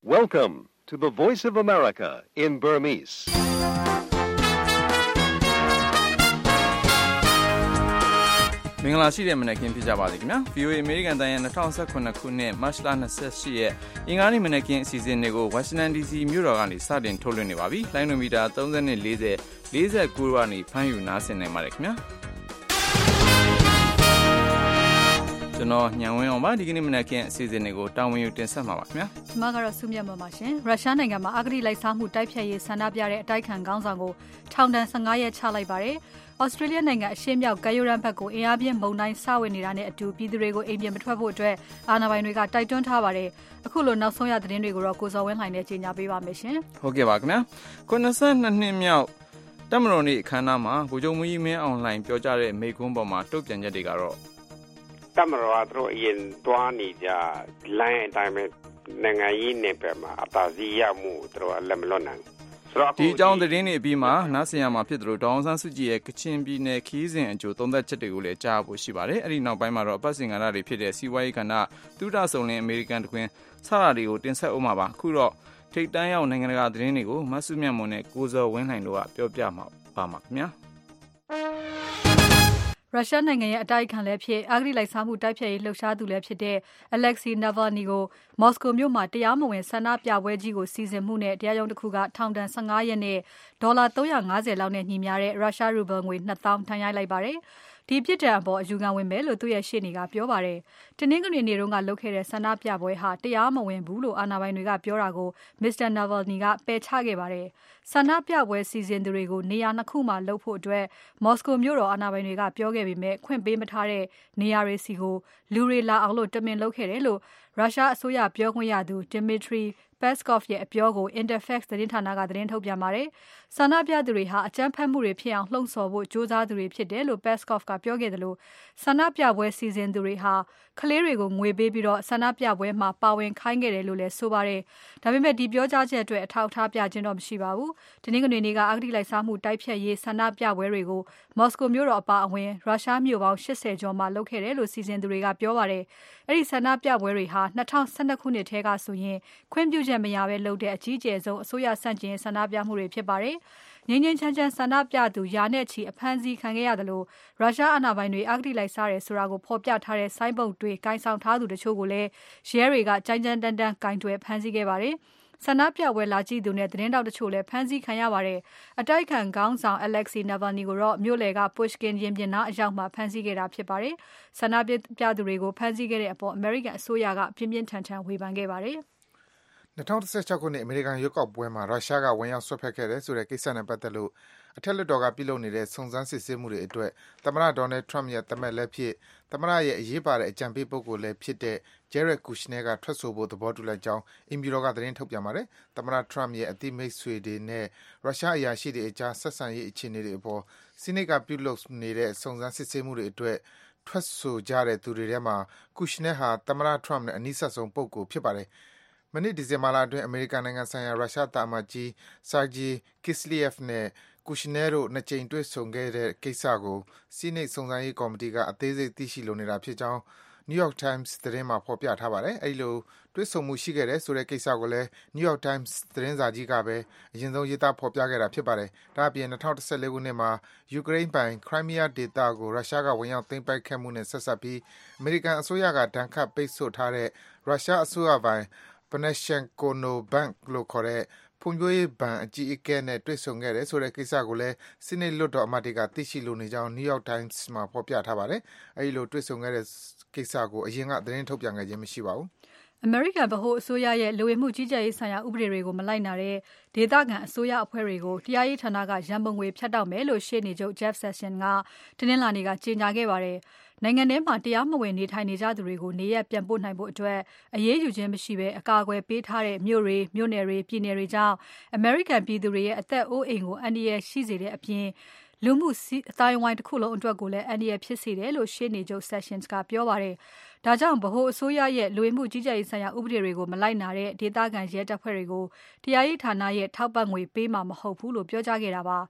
Welcome to the Voice of America in Burmese. ။မင်္ဂလာရှိတဲ့မနက်ခင်းဖြစ်ကြပါစေခင်ဗျာ VOA American တန်ရဲ့2019ခုနှစ်မတ်လ28ရက်အင်္ဂါနေ့မနက်ခင်းအစီအစဉ်တွေကို Washington DC မြို့တော်ကနေစတင်ထုတ်လွှင့်နေပါပြီ။လိုင်းနိုမီတာ30နဲ့40 49ကနေဖမ်းယူနားဆင်နိုင်ပါတယ်ခင်ဗျာ။ကျွန်တော်ညံဝင်းအောင်ပါဒီကနေ့မနက်ခင်းအစီအစဉ်တွေကိုတာဝန်ယူတင်ဆက်မှာပါခင်ဗျာ။ကျွန်မကတော့စုမြတ်မပါရှင်။ရုရှားနိုင်ငံမှာအဂတိလိုက်စားမှုတိုက်ဖျက်ရေးဆန္ဒပြတဲ့အတိုက်ခံခေါင်းဆောင်ကိုထောင်ဒဏ်15ရက်ချလိုက်ပါတယ်။ဩစတြေးလျနိုင်ငံအရှေ့မြောက်ကမ်းရိုးတန်းဘက်ကိုအင်အားပြင်းမုန်တိုင်းဆဝင်နေတာနဲ့အတူပြည်သူတွေကိုအိမ်ပြင်မထွက်ဖို့အတွက်အာဏာပိုင်တွေကတိုက်တွန်းထားပါတယ်။အခုလိုနောက်ဆုံးရသတင်းတွေကိုတော့ကိုစောဝင်းလှိုင်နဲ့ကြေညာပေးပါမယ်ရှင်။ဟုတ်ကဲ့ပါခင်ဗျာ။92နှစ်မြောက်တမတော်နေ့အခမ်းအနားမှာဗိုလ်ချုပ်မူကြီးမင်းအောင်လှိုင်ပြောကြားတဲ့မိန့်ခွန်းပေါ်မှာတုံ့ပြန်ချက်တွေကတော့တမတော်တို့အရင်တွားနေကြလိုင်းအတိုင်းပဲနိုင်ငံရေးနယ်ပယ်မှာအသာစီးရမှုတို့လက်မလွတ်နိုင်ဒီအကြောင်းသတင်းတွေအပြီးမှာနားဆင်ရမှာဖြစ်တယ်လို့ဒေါအောင်ဆန်းစုကြည်ရဲ့ကချင်ပြည်နယ်ခီးစဉ်အကျိုးသုံးသက်ချက်တွေကိုလည်းကြားဖို့ရှိပါတယ်။အဲဒီနောက်ပိုင်းမှာတော့အပတ်စဉ်ကဏ္ဍတွေဖြစ်တဲ့စီးပွားရေးကဏ္ဍသုဒဆုံလင်းအမေရိကန်တခွင်စတာတွေကိုတင်ဆက်အောင်ပါအခုတော့ထိပ်တန်းရောက်နိုင်ငံတကာသတင်းတွေကိုမဆုမြတ်မွန်နဲ့ကိုဇော်ဝင်းလှိုင်တို့ကပြောပြမှာပါမှာခင်ဗျာ။ရုရှားနိုင်ငံရဲ့အတိုက်အခံလည်းဖြစ်အဂတိလိုက်စားမှုတိုက်ဖျက်ရေးလှုပ်ရှားသူလည်းဖြစ်တဲ့ Alexei Navalny ကိုမော်စကိုမြို့မှာတရားမဝင်ဆန္ဒပြပွဲကြီးကိုစီစဉ်မှုနဲ့တရားရုံးတစ်ခုကထောင်ဒဏ်15ရက်နဲ့ဒေါ်လာ350လောက်နဲ့ညီမျှတဲ့ရုရှားရူဘယ်ငွေ2000ထမ်းရိုက်လိုက်ပါတယ်။ဒီပြစ်ဒဏ်အပေါ်အယူခံဝင်မယ်လို့သူ့ရဲ့ရှေ့နေကပြောပါတယ်။တင်းငွေနေတုန်းကလုပ်ခဲ့တဲ့ဆန္ဒပြပွဲဟာတရားမဝင်ဘူးလို့အာဏာပိုင်တွေကပြောတာကို Mr. Navalny ကပယ်ချခဲ့ပါတယ်။ဆန္ဒပြပွဲစီစဉ်သူတွေကိုနေရာနှစ်ခုမှာလုပ်ဖို့အတွက်မော်စကိုမြို့တော်အာဏာပိုင်တွေကပြောခဲ့ပေမဲ့ခွင့်ပေးမထားတဲ့နေရာတွေစီကိုလူတွေလာအောင်လို့တမင်လုပ်ခဲ့တယ်လို့ရုရှားအစိုးရပြောခွင့်ရသူ Dmitry Peskov ရဲ့အပြောကို Interfax သတင်းဌာနကသတင်းထုတ်ပြန်ပါတယ်။ဆန္ဒပြသူတွေဟာအကြမ်းဖက်မှုတွေဖြစ်အောင်လှုံ့ဆော်ဖို့ကြိုးစားသူတွေဖြစ်တယ်လို့ Peskov ကပြောခဲ့တယ်လို့ဆန္ဒပြပွဲစီစဉ်သူတွေဟာကလေးတွေကိုငွေပေးပြီးတော့ဆန္ဒပြပွဲမှာပါဝင်ခိုင်းခဲ့တယ်လို့လည်းဆိုပါတယ်။ဒါပေမဲ့ဒီပြောကြားချက်အတွက်အထောက်အထားပြခြင်းတော့မရှိပါဘူး။ဒီနေ့ကနေကအဂတိလိုက်စားမှုတိုက်ဖျက်ရေးဆန္ဒပြပွဲတွေကိုမော်စကိုမြို့တော်အပါအဝင်ရုရှားမြို့ပေါင်း80ကျော်မှာလုပ်ခဲ့တယ်လို့စီစဉ်သူတွေကပြောပါတယ်။အဲဒီဆန္ဒပြပွဲတွေဟာ2012ခုနှစ်ထဲကဆိုရင်ခွင့်ပြုချက်မရဘဲလုပ်တဲ့အကြီးကျယ်ဆုံးအစိုးရဆန့်ကျင်ဆန္ဒပြမှုတွေဖြစ်ပါတယ်။ငြိမ်းငြိမ်းချမ်းချမ်းဆန္ဒပြသူရာနဲ့ချီအဖမ်းဆီးခံခဲ့ရတယ်လို့ရုရှားအာဏာပိုင်တွေအဂတိလိုက်စားတယ်ဆိုတာကိုဖော်ပြထားတဲ့ဆိုင်းဘုတ်တွေကိုင်ဆောင်ထားသူတချို့ကိုလည်းရဲတွေကကြမ်းကြမ်းတမ်းတမ်းကင်တွယ်ဖမ်းဆီးခဲ့ပါတယ်။ဆန္ဒပြပွဲလာကြည့်သူနဲ့သတင်းတောက်တချို့လည်းဖမ်းဆီးခံရပါတယ်။အတိုက်ခံခေါင်းဆောင် Alexei Navalny ကိုတော့မြို့လယ်က Pushkin ရင်ပြင်နားအရောက်မှာဖမ်းဆီးခဲ့တာဖြစ်ပါတယ်။ဆန္ဒပြသူတွေကိုဖမ်းဆီးခဲ့တဲ့အပေါ် American အစိုးရကပြင်းပြင်းထန်ထန်ဝေဖန်ခဲ့ပါတယ်။ 2016ခုနှစ်အမေရိကန်ရွေးကောက်ပွဲမှာရုရှားကဝင်ရောက်ဆွတ်ဖက်ခဲ့တယ်ဆိုတဲ့ကိစ္စနဲ့ပတ်သက်လို့အထက်လွှတ်တော်ကပြုလုပ်နေတဲ့စုံစမ်းစစ်ဆေးမှုတွေအတွက်သမ္မတ Donald Trump ရဲ့သမက်လည်းဖြစ်သမ္မတရဲ့အရေးပါတဲ့အကြံပေးပုဂ္ဂိုလ်လည်းဖြစ်တဲ့ Jared Kushner ကထွက်ဆိုဖို့သဘောတူလိုက်ကြောင်းအိမ်ဖြူတော်ကသတင်းထုတ်ပြန်ပါတယ်။သမ္မတ Trump ရဲ့အသိမိတ်ဆွေတွေနဲ့ရုရှားအရာရှိတွေအကြားဆက်ဆံရေးအခြေအနေတွေအပေါ်ဆီနိတ်ကပြုလုပ်နေတဲ့စုံစမ်းစစ်ဆေးမှုတွေအတွက်ထွက်ဆိုကြတဲ့သူတွေထဲမှာ Kushner ဟာသမ္မတ Trump နဲ့အနီးစပ်ဆုံးပုဂ္ဂိုလ်ဖြစ်ပါတယ်။မနေ့ဒီဇင်ဘာလအတွင်းအမေရိကန်နိုင်ငံဆိုင်ရာရုရှားသံအမတ်ကြီး Sergei Kislyak နဲ့ Kushner တို့နှစ်ကြိမ်တွေ့ဆုံခဲ့တဲ့ကိစ္စကိုဆီနိတ်စုံစမ်းရေးကော်မတီကအသေးစိတ်သိရှိလိုနေတာဖြစ်ကြောင်း New York Times သတင်းမှာဖော်ပြထားပါတယ်။အဲဒီလိုတွေ့ဆုံမှုရှိခဲ့တယ်ဆိုတဲ့ကိစ္စကိုလည်း New York Times သတင်းစာကြီးကပဲအရင်ဆုံးရေးသားဖော်ပြခဲ့တာဖြစ်ပါတယ်။ဒါ့အပြင်2014ခုနှစ်မှာယူကရိန်းပိုင် Crimea ဒေသကိုရုရှားကဝင်ရောက်သိမ်းပိုက်ခဲ့မှုနဲ့ဆက်စပ်ပြီးအမေရိကန်အစိုးရကဒဏ်ခတ်ပိတ်ဆို့ထားတဲ့ရုရှားအစိုးရပိုင်Pneshchenkono-Bank လို့ခေါ်တဲ့ဖွံ့ဖြိုးရေးဘဏ်အကြီးအကဲနဲ့တွေ့ဆုံခဲ့တယ်ဆိုတဲ့ကိစ္စကိုလည်းဆီနိတ်လွှတ်တော်အမတ်တွေကသိရှိလိုနေကြောင်း New York Times မှာဖော်ပြထားပါတယ်။အဲဒီလိုတွေ့ဆုံခဲ့တဲ့ကိစ္စကိုအရင်ကသတင်းထုတ်ပြန်ခဲ့ခြင်းမရှိပါဘူး။ American ဗဟိုအစိုးရရဲ့လူဝင်မှုကြီးကြပ်ရေးဆိုင်ရာဥပဒေတွေကိုမလိုက်နာတဲ့ဒေသခံအစိုးရအဖွဲ့တွေကိုတရားရေးဌာနကရန်ပုံငွေဖြတ်တောက်မယ်လို့ရှေ့နေချုပ် Jeff Sessions ကတင်းလာနေကကြေညာခဲ့ပါတယ်။နိုင်ငံထဲမှာတရားမဝင်နေထိုင်နေကြသူတွေကိုနေရပ်ပြန်ပို့နိုင်ဖို့အတွက်အရေးယူခြင်းမရှိဘဲအကာအကွယ်ပေးထားတဲ့မြို့တွေမြို့နယ်တွေပြည်နယ်တွေကြောင့် American ပြည်သူတွေရဲ့အသက်အိုးအိမ်ကိုအန္တရာယ်ရှိစေတဲ့အပြင်လူမှုအတိုင်းအဝိုင်းတစ်ခုလုံးအတွက်ကိုလည်းအန္တရာယ်ဖြစ်စေတယ်လို့ရှေ့နေချုပ် Sessions ကပြောပါတယ်။ဒါကြောင့်ဗဟိုအစိုးရရဲ့လူဝင်မှုကြီးကြပ်ရေးဆိုင်ရာဥပဒေတွေကိုမလိုက်နာတဲ့ဒေသခံရဲတပ်ဖွဲ့တွေကိုတရားရေးဌာနရဲ့ထောက်ပံ့ငွေပေးမှာမဟုတ်ဘူးလို့ပြောကြားခဲ့တာပါ။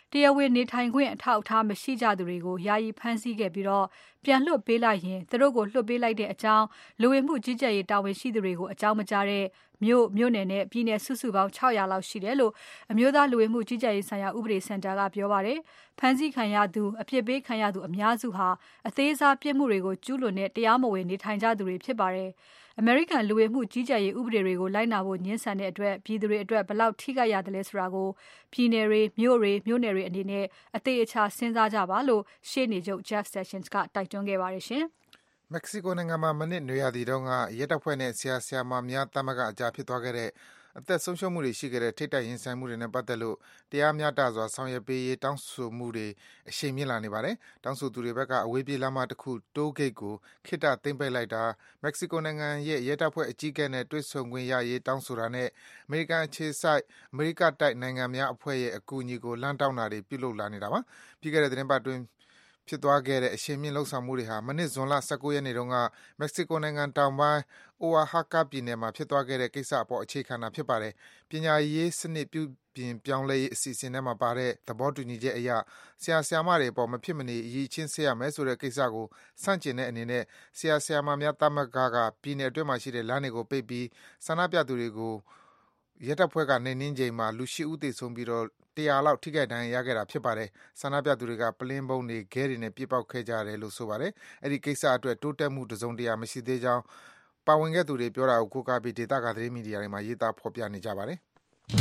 တရားဝင်နေထိုင်ခွင့်အထောက်အထားမရှိကြသူတွေကိုယာယီဖမ်းဆီးခဲ့ပြီးတော့ပြန်လွှတ်ပေးလိုက်ရင်သူတို့ကိုလွှတ်ပေးလိုက်တဲ့အကြောင်းလူဝင်မှုကြီးကြပ်ရေးတာဝန်ရှိသူတွေကိုအကြောင်းမကြားတဲ့မြို့နယ်နဲ့ပြည်နယ်စုစုပေါင်း600လောက်ရှိတယ်လို့အမျိုးသားလူဝင်မှုကြီးကြပ်ရေးဆိုင်ရာဥပဒေစင်တာကပြောပါတယ်။ဖမ်းဆီးခံရသူအပြစ်ပေးခံရသူအများစုဟာအသေးစားပြစ်မှုတွေကိုကျူးလွန်တဲ့တရားမဝင်နေထိုင်ကြသူတွေဖြစ်ပါတယ်။ အမေရိကန်လူဝင်မှုကြီးကြပ်ရေးဥပဒေတွေကိုလိုက်နာဖို့ညှင်းဆန်တဲ့အတွက်ပြည်သူတွေအတွက်ဘယ်လောက်ထိခိုက်ရတယ်လဲဆိုတာကိုပြည်နယ်တွေမြို့နယ်တွေအနေနဲ့အသေးအချာစဉ်းစားကြပါလို့ရှေ့နေချုပ် Jeff Sessions ကတိုက်တွန်းခဲ့ပါတယ်ရှင်။မက္ကဆီကိုနိုင်ငံမှာမနစ်နွေရာသီတုန်းကရဲတပ်ဖွဲ့နဲ့ဆရာမများသမဂ္ဂအကြားဖြစ်သွားခဲ့တဲ့အသက်ဆုံးရှုံးမှုတွေရှိခဲ့တဲ့ထိပ်တိုက်ရင်ဆိုင်မှုတွေနဲ့ပတ်သက်လို့တရားမျှတစွာဆောင်ရွက်ပေးရေးတောင်းဆိုမှုတွေအရှိန်မြင့်လာနေပါတယ်။တောင်းဆိုသူတွေဘက်ကအဝေးပြေးလမ်းမတစ်ခုတိုးဂိတ်ကိုခေတ္တသိမ်းပိတ်လိုက်တာမက္ကဆီကိုနိုင်ငံရဲ့ရဲတပ်ဖွဲ့အကြီးအကဲနဲ့တွေ့ဆုံခွင့်ရရေးတောင်းဆိုတာနဲ့အမေရိကန်အခြေစိုက်အမေရိကတိုက်နိုင်ငံများအဖွဲ့ရဲ့အကူအညီကိုလမ်းတောင်းတာတွေပြုလုပ်လာနေတာပါ။ပြီးခဲ့တဲ့သတင်းပတ်အတွင်းဖြစ်သွားခဲ့တဲ့အရှိန်မြင့်လှုပ်ဆောင်မှုတွေဟာမနစ်ဇွန်လ19ရက်နေ့တုန်းကမက္ကဆီကိုနိုင်ငံတောင်ပိုင်းOaxaca ပြည်နယ်မှာဖြစ်သွားခဲ့တဲ့ကိစ္စအပေါ်အခြေခံတာဖြစ်ပါတယ်။ပညာရေးစနစ်ပြုပြင်ပြောင်းလဲရေးအစီအစဉ်ထဲမှာပါတဲ့သဘောတူညီချက်အရဆရာမတွေအပေါ်မဖြစ်မနေအရေးချင်းစေရမယ်ဆိုတဲ့ကိစ္စကိုစန့်ကျင်တဲ့အနေနဲ့ဆရာမများသမဂ္ဂကပြည်နယ်အတွင်းမှာရှိတဲ့လမ်းတွေကိုပိတ်ပြီးဆန္ဒပြသူတွေကိုရဲတပ်ဖွဲ့ကနှိမ်နင်းချိန်မှာလူ8ဦးသေဆုံးပြီးတော့100လောက်ထိခိုက်ဒဏ်ရာရခဲ့တာဖြစ်ပါတယ်။ဆန္ဒပြသူတွေကပလင်းပုံးတွေခဲတွေနဲ့ပြစ်ပေါက်ခဲ့ကြတယ်လို့ဆိုပါတယ်။အဲဒီကိစ္စအတွက်တိုးတက်မှုတစုံတရာမရှိသေးကြောင်းပါဝင်ခဲ့သူတွေပြောတာကိုကိုးကားပြီးဒေသကာသတင်းမီဒီယာတွေမှာရေးသားဖော်ပြနေကြပါတယ်။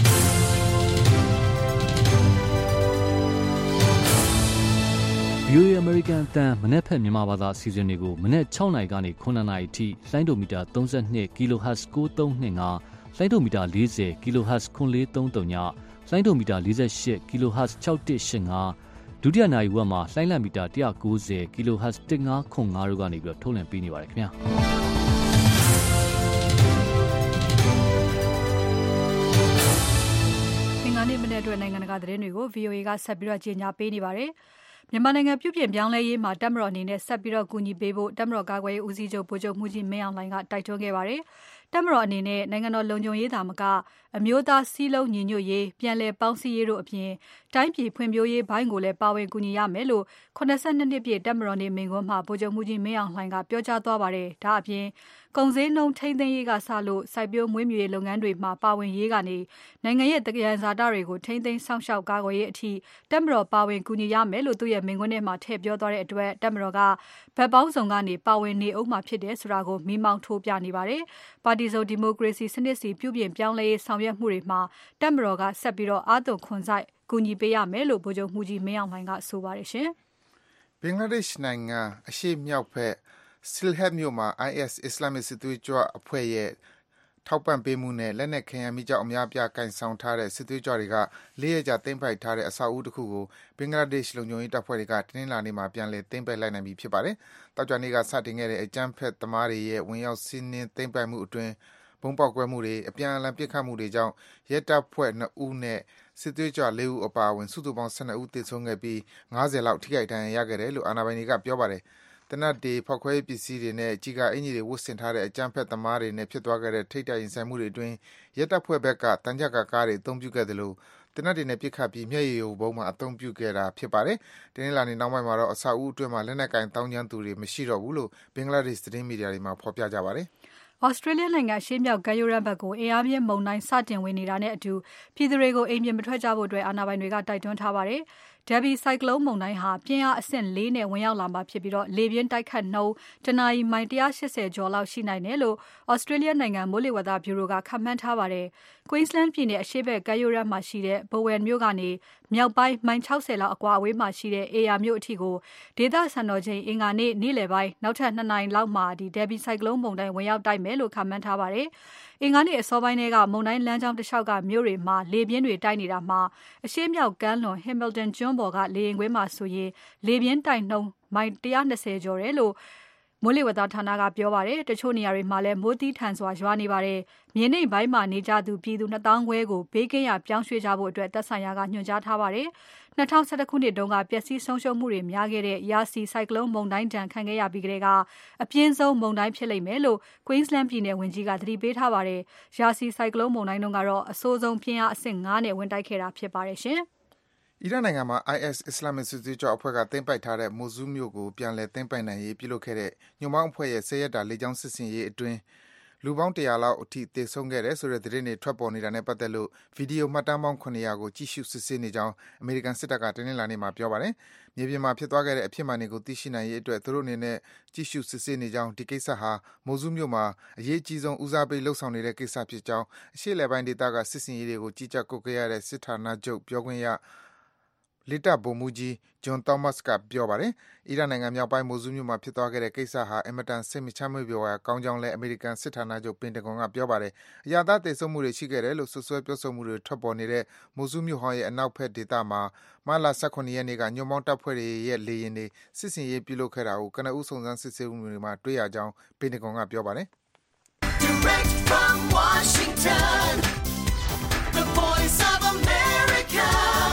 VOA American အသံမနေ့ဖက်မြန်မာဘာသာအစီအစဉ်တွေကိုမနေ့6နာရီကနေ9နာရီအထိလိုင်းဒိုမီတာ32 kHz 9325လိုင်းဒိုမီတာ40 kHz 9433ညလိုင်းဒိုမီတာ48 kHz 6185ဒုတိယနာရီဝက်မှာလိုင်းလံမီတာ190 kHz 1505တို့ကနေပြီးတော့ထုတ်လွှင့်ပေးနေပါတယ်ခင်ဗျာနေ့မနေ့အတွက်နိုင်ငံတကာသတင်းတွေကို VOA ကဆက်ပြီးတော့ကြေညာပေးနေပါတယ်။မြန်မာနိုင်ငံပြုပြင်ပြောင်းလဲရေးမှာတပ်မတော်အနေနဲ့ဆက်ပြီးတော့ကူညီပေးဖို့တပ်မတော်ကာကွယ်ရေးဦးစီးချုပ်ဗိုလ်ချုပ်မှူးကြီးမင်းအောင်လှိုင်ကတိုက်တွန်းခဲ့ပါတယ်။တပ်မတော်အနေနဲ့နိုင်ငံတော်လုံခြုံရေးသာမကအမျိုးသားစည်းလုံးညီညွတ်ရေးပြန်လည်ပေါင်းစည်းရေးတို့အပြင်တိုင်းပြည်ဖွံ့ဖြိုးရေးဘိုင်းကိုလည်းပါဝင်ကူညီရမယ်လို့82နှစ်ပြည့်တပ်မတော်နေ့မိန့်ခွန်းမှာဗိုလ်ချုပ်မှူးကြီးမင်းအောင်လှိုင်ကပြောကြားသွားပါတယ်။ဒါအပြင်ကုန်စည်နှုန်းထိန်းသိမ်းရေးကစလို့စိုက်ပျိုးမွေးမြူရေးလုပ်ငန်းတွေမှာပါဝင်ရေးကနေနိုင်ငံရဲ့တကယ်ဇာတာတွေကိုထိန်းသိမ်းစောင့်ရှောက်ကာကွယ်ရေးအထိတပ်မတော်ပါဝင်ကူညီရမယ်လို့သူ့ရဲ့မိန့်ခွန်းထဲမှာထည့်ပြောသွားတဲ့အတွက်တပ်မတော်ကဗတ်ပေါင်းစုံကနေပါဝင်နေအောင်မှာဖြစ်တယ်ဆိုတာကိုမိမောင်းထိုးပြနေပါတယ်။ပါတီစုံဒီမိုကရေစီစနစ်စီပြုပြင်ပြောင်းလဲရေးဆောင်ရွက်မှုတွေမှာတပ်မတော်ကဆက်ပြီးတော့အားသွန်ခွန်စိုက်ကူညီပေးရမယ်လို့ဗိုလ်ချုပ်မှူးကြီးမင်းအောင်လှိုင်ကဆိုပါတယ်ရှင်။ဘင်္ဂလားဒေ့ရှ်နိုင်ငံအရှေ့မြောက်ဘက်Sylhet မြို့မှာ IS အစ္စလာမစ်စစ်သွေးကြွအဖွဲ့ရဲ့ထောက်ပံ့ပေးမှုနဲ့လက်နက်ခဲယမ်းမီးကျောက်အများအပြားကင်ဆောင်ထားတဲ့စစ်သွေးကြွတွေက၄ရက်ကြာသိမ်းပိုက်ထားတဲ့အဆောက်အဦတစ်ခုကိုဘင်္ဂလားဒေ့ရှ်လုံခြုံရေးတပ်ဖွဲ့တွေကတနင်္လာနေ့မှာပြန်လည်သိမ်းပိုက်လိုက်နိုင်ပြီဖြစ်ပါတယ်။တောက်ကြနေ့ကစတင်ခဲ့တဲ့အကြမ်းဖက်သမားတွေရဲ့ဝင်ရောက်စီးနင်းသိမ်းပိုက်မှုအတွင်းဘုံပေါက်ကွဲမှုတွေအပြန်အလှန်ပစ်ခတ်မှုတွေကြောင့်ရဲတပ်ဖွဲ့2ဦးနဲ့စစ်သွေးကြွ4ဦးအပါအဝင်စုစုပေါင်း12ဦးသေဆုံးခဲ့ပြီး90လောက်ထိခိုက်ဒဏ်ရာရခဲ့တယ်လို့အာဏာပိုင်တွေကပြောပါတယ်။တနတ်တွေဖောက်ခွဲရေးပစ္စည်းတွေနဲ့ကြီးကအင်ဂျီတွေဝတ်ဆင်ထားတဲ့အကြမ်းဖက်သမားတွေနဲ့ဖြစ်သွားခဲ့တဲ့ထိပ်တိုက်ရင်ဆိုင်မှုတွေအတွင်းရဲတပ်ဖွဲ့ဘက်ကတန်ကြပ်ကားတွေအသုံးပြုခဲ့တယ်လို့တနတ်တွေနဲ့ပစ်ခတ်ပြီးမျက်ရည်ယိုဗုံးမှအသုံးပြုခဲ့တာဖြစ်ပါတယ်။တင်းလာနေနောက်ပိုင်းမှာတော့အဆောက်အဦအတွင်းမှာလက်နက်ကင်တောင်းကျမ်းသူတွေမရှိတော့ဘူးလို့ဘင်္ဂလားဒေ့ရှ်သတင်းမီဒီယာတွေမှာဖော်ပြကြပါတယ်။ Australia နိုင်ငံရှေ့မြောက်ကမ်းရိုးတန်းဘက်ကိုအင်အားပြင်းမုန်တိုင်းစတင်ဝင်နေတာနဲ့အတူပြည်သူတွေကိုအိမ်ပြင်မထွက်ကြဖို့အာဏာပိုင်တွေကတိုက်တွန်းထားပါတယ်။ Debbie ဆိုင်ကလုန်းမုန်တိုင်းဟာပြင်းအားအဆင့်4နဲ့ဝင်ရောက်လာမှာဖြစ်ပြီးလေပြင်းတိုက်ခတ်နှုန်းတနာရီမိုင်180ကျော်လောက်ရှိနိုင်တယ်လို့ Australia နိုင်ငံမိုးလေဝသဗျူရိုကခန့်မှန်းထားပါတယ်။ Queensland ပြည်နယ်အရှေ့ဘက်ကမ်းရိုးတန်းမှာရှိတဲ့ Bowen မြို့ကနေမြောက်ပိုင်းမိုင်60လောက်အကွာအဝေးမှာရှိတဲ့ Ayr မြို့အထိကိုဒေသစံတော်ချိန်အင်္ဂါနေ့နေ့လယ်ပိုင်းနောက်ထပ်2နာရီလောက်မှာDebbie ဆိုင်ကလုန်းမုန်တိုင်းဝင်ရောက်တိုက်မယ်လို့ခန့်မှန်းထားပါတယ်။အင်္ဂါနေ့အစောပိုင်းကမုန်တိုင်းလမ်းကြောင်းတစ်လျှောက်ကမြို့တွေမှာလေပြင်းတွေတိုက်နေတာမှာအရှေ့မြောက်ကမ်းလွန် Hamilton ကျွန်းပေါ်ကလေယာဉ်ကွင်းမှာဆိုရင်လေပြင်းတိုက်နှုန်းမိုင်120ကျော်တယ်လို့မိုးလေဝသဌာနကပြောပါတယ်။တချို့နေရာတွေမှာလည်းမိုးသီးထန်စွာရွာနေပါတယ်။မြေနိမ့်ပိုင်းမှာနေကြသူပြည်သူ2,000 ခွဲကိုဘေးကင်းရာပြောင်းရွှေ့ကြဖို့သက်ဆိုင်ရာကညွှန်ကြားထားပါတယ်။2011ခုနှစ်တုန်းကပျက်စီးဆုံးရှုံးမှုတွေများခဲ့တဲ့ Yasi ဆိုင်ကလုန်းမုန်တိုင်းဒဏ်ခံခဲ့ရပြီးကတည်းကအပြင်းဆုံးမုန်တိုင်းဖြစ်လိမ့်မယ်လို့ Queensland ပြည်နယ်ဝန်ကြီးကသတိပေးထားပါတယ်။ Yasi ဆိုင်ကလုန်းမုန်တိုင်းတုန်းကတော့အဆိုးဆုံးပြင်းအားအဆင့်5နဲ့ဝင်တိုက်ခဲ့တာဖြစ်ပါတယ်ရှင်။အီရတ်နိုင်ငံမှာ IS အစ္စလာမစ်စစ်သွေးကြွအဖွဲ့ကသိမ်းပိုက်ထားတဲ့ Mosul မြို့ကိုပြန်လည်သိမ်းပိုက်နိုင်ရေးပြုလုပ်ခဲ့တဲ့ညွန့်ပေါင်းအဖွဲ့ရဲ့10 ရက်တာလေကြောင်းစစ်ဆင်ရေးအတွင်းလူပေါင်း100လောက်အထိသေဆုံးခဲ့တယ်ဆိုတဲ့သတင်းတွေထွက်ပေါ်နေတာနဲ့ပတ်သက်လို့ဗီဒီယိုမှတ်တမ်းပေါင်း900ကိုကြည့်ရှုစစ်ဆေးနေကြောင်းအမေရိကန်စစ်တပ်ကတနင်္လာနေ့မှာပြောပါတယ်။မြေပြင်မှာဖြစ်သွားခဲ့တဲ့အဖြစ်မှန်တွေကိုသိရှိနိုင်ရေးအတွက်သူတို့အနေနဲ့ကြည့်ရှုစစ်ဆေးနေကြောင်းဒီကိစ္စဟာ Mosul မြို့မှာအရေးအကြီးဆုံးဦးစားပေးလှုပ်ဆောင်နေတဲ့ကိစ္စဖြစ်ကြောင်းအရှေ့အလယ်ပိုင်းဒေသကစစ်ဆင်ရေးတွေကိုကြီးကြပ်ကွပ်ကဲရတဲ့စစ်ဌာနချုပ်ပြောခွင့်ရလေတပ်ဗိုလ်မှူးကြီး John Thomas ကပြောပါတယ်။အီရတ်နိုင်ငံမြောက်ပိုင်း Mosul မြို့မှာဖြစ်သွားခဲ့တဲ့ကိစ္စဟာအင်မတန်စိတ်မချမ်းမြေ့ဖွယ်ကောင်းကြောင်းလည်းအမေရိကန်စစ်ဌာနချုပ်ပင်တဂွန်ကပြောပါတယ်။အရပ်သားသေဆုံးမှုတွေရှိခဲ့တယ်လို့စွပ်စွဲပြောဆိုမှုတွေထွက်ပေါ်နေတဲ့ Mosul မြို့ဟောင်းရဲ့အနောက်ဘက်ဒေသမှာမတ်လ18 ရက်နေ့ကညွန့်ပေါင်းတပ်ဖွဲ့တွေရဲ့လေယာဉ်တွေစစ်ဆင်ရေးပြုလုပ်ခဲ့တာကိုကနဦးစုံစမ်းစစ်ဆေးမှုတွေမှာတွေ့ရကြောင်းပင်တဂွန်ကပြောပါတယ်။ Direct from Washington, the voice of America,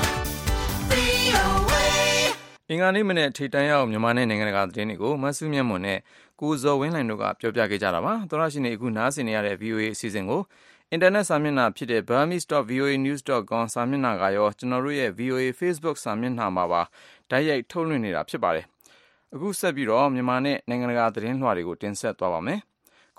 VOA. အင်္ဂါနေ့မနေ့ထိတန်းရောက်မြန်မာနဲ့နိုင်ငံတကာသတင်းတွေကိုမဆုမြတ်မွန်နဲ့ကိုဇော်ဝင်းလှိုင်တို့ကပြောပြခဲ့ကြတာပါ။သောရရှိနေအခုနားဆင်နေရတဲ့ VOA အစီအစဉ်ကိုအင်တာနက်စာမျက်နှာဖြစ်တဲ့ burmese.voanews.com စာမျက်နှာကရောကျွန်တော်တို့ရဲ့ VOA Facebook စာမျက်နှာမှာပါတိုက်ရိုက်ထုတ်လွှင့်နေတာဖြစ်ပါတယ်။အခုဆက်ပြီးတော့မြန်မာနဲ့နိုင်ငံတကာသတင်းလွှာတွေကိုတင်ဆက်သွားပါမယ်။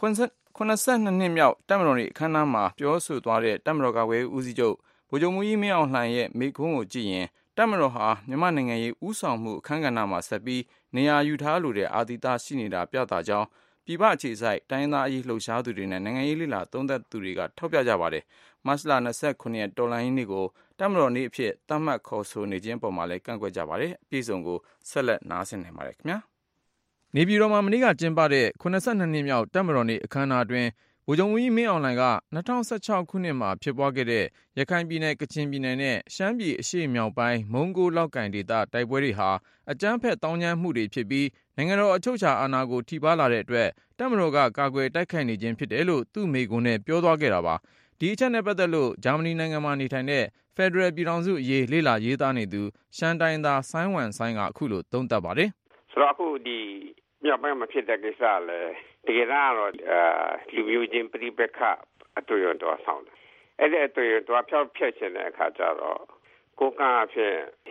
82နှစ်မြောက်တပ်မတော်နေ့အခမ်းအနားမှာပြောဆိုသွားတဲ့တပ်မတော်ကာကွယ်ရေးဦးစီးချုပ်ဗိုလ်ချုပ်မှူးကြီးမင်းအောင်လှိုင်ရဲ့မိန့်ခွန်းကိုကြည့်ရင်တပ်မတော်ဟာမြန်မာနိုင်ငံရေးဥဆောင်မှုအခမ်းကဏ္ဍမှာဆက်ပြီးနေရာယူထားလိုတဲ့အာသီသရှိနေတာပြသကြောင်းပြည်ပအခြေစိုက်တိုင်းသားအရေးလှုပ်ရှားသူတွေနဲ့နိုင်ငံရေးလေ့လာသုံးသပ်သူတွေကထောက်ပြကြပါတယ်။မတ်လ29ရက်တော်လှန်ရေးနေ့ကိုတပ်မတော်နေ့အဖြစ်သတ်မှတ်ခေါ်ဆိုနေခြင်းပေါ်မှာလည်းကန့်ကွက်ကြပါတယ်။အပြည့်အစုံကိုဆက်လက်နားဆင်နိုင်ပါတယ်ခင်ဗျာ။နေပြည်တော်မှာမနေ့ကကျင်းပတဲ့82နှစ်မြောက်တပ်မတော်နေ့အခမ်းအနားအတွင်းဗိုလ်ချုပ်မှူးကြီးမင်းအောင်လှိုင်က2016ခုနှစ်မှာဖြစ်ပွားခဲ့တဲ့ရခိုင်ပြည်နယ်ကချင်ပြည်နယ်နဲ့ရှမ်းပြည်အရှေ့မြောက်ပိုင်းမုံကိုလောက်ကိုင်ဒေသတိုက်ပွဲတွေဟာအကြမ်းဖက်တောင်းကျမ်းမှုတွေဖြစ်ပြီးနိုင်ငံတော်အချုပ်အခြာအာဏာကိုထိပါးလာတဲ့အတွက်တပ်မတော်ကကာကွယ်တိုက်ခိုက်နေခြင်းဖြစ်တယ်လို့သူ့မိန့်ခွန်းနဲ့ပြောသွားခဲ့တာပါ။ဒီအချက်နဲ့ပတ်သက်လို့ဂျာမနီနိုင်ငံမှာနေထိုင်တဲ့ဖက်ဒရယ်ပြည်ထောင်စုအရေးလေ့လာရေးသားနေသူရှမ်းတိုင်းသားဆိုင်းဝမ်ဆိုင်းကအခုလိုသုံးသပ်ပါတယ်။ဆိုတော့အခုဒီမြောက်ပိုင်းမှာဖြစ်တဲ့ကိစ္စလည်းတကယ်တော့လူမျိုးချင်းပြိပက္ခအတွေ့အကြုံဆောင်တယ်။အဲ့ဒီအတွေ့အကြုံဖျောက်ဖျက်ခြင်းတဲ့အခါကျတော့ကိုကန့်အဖြစ်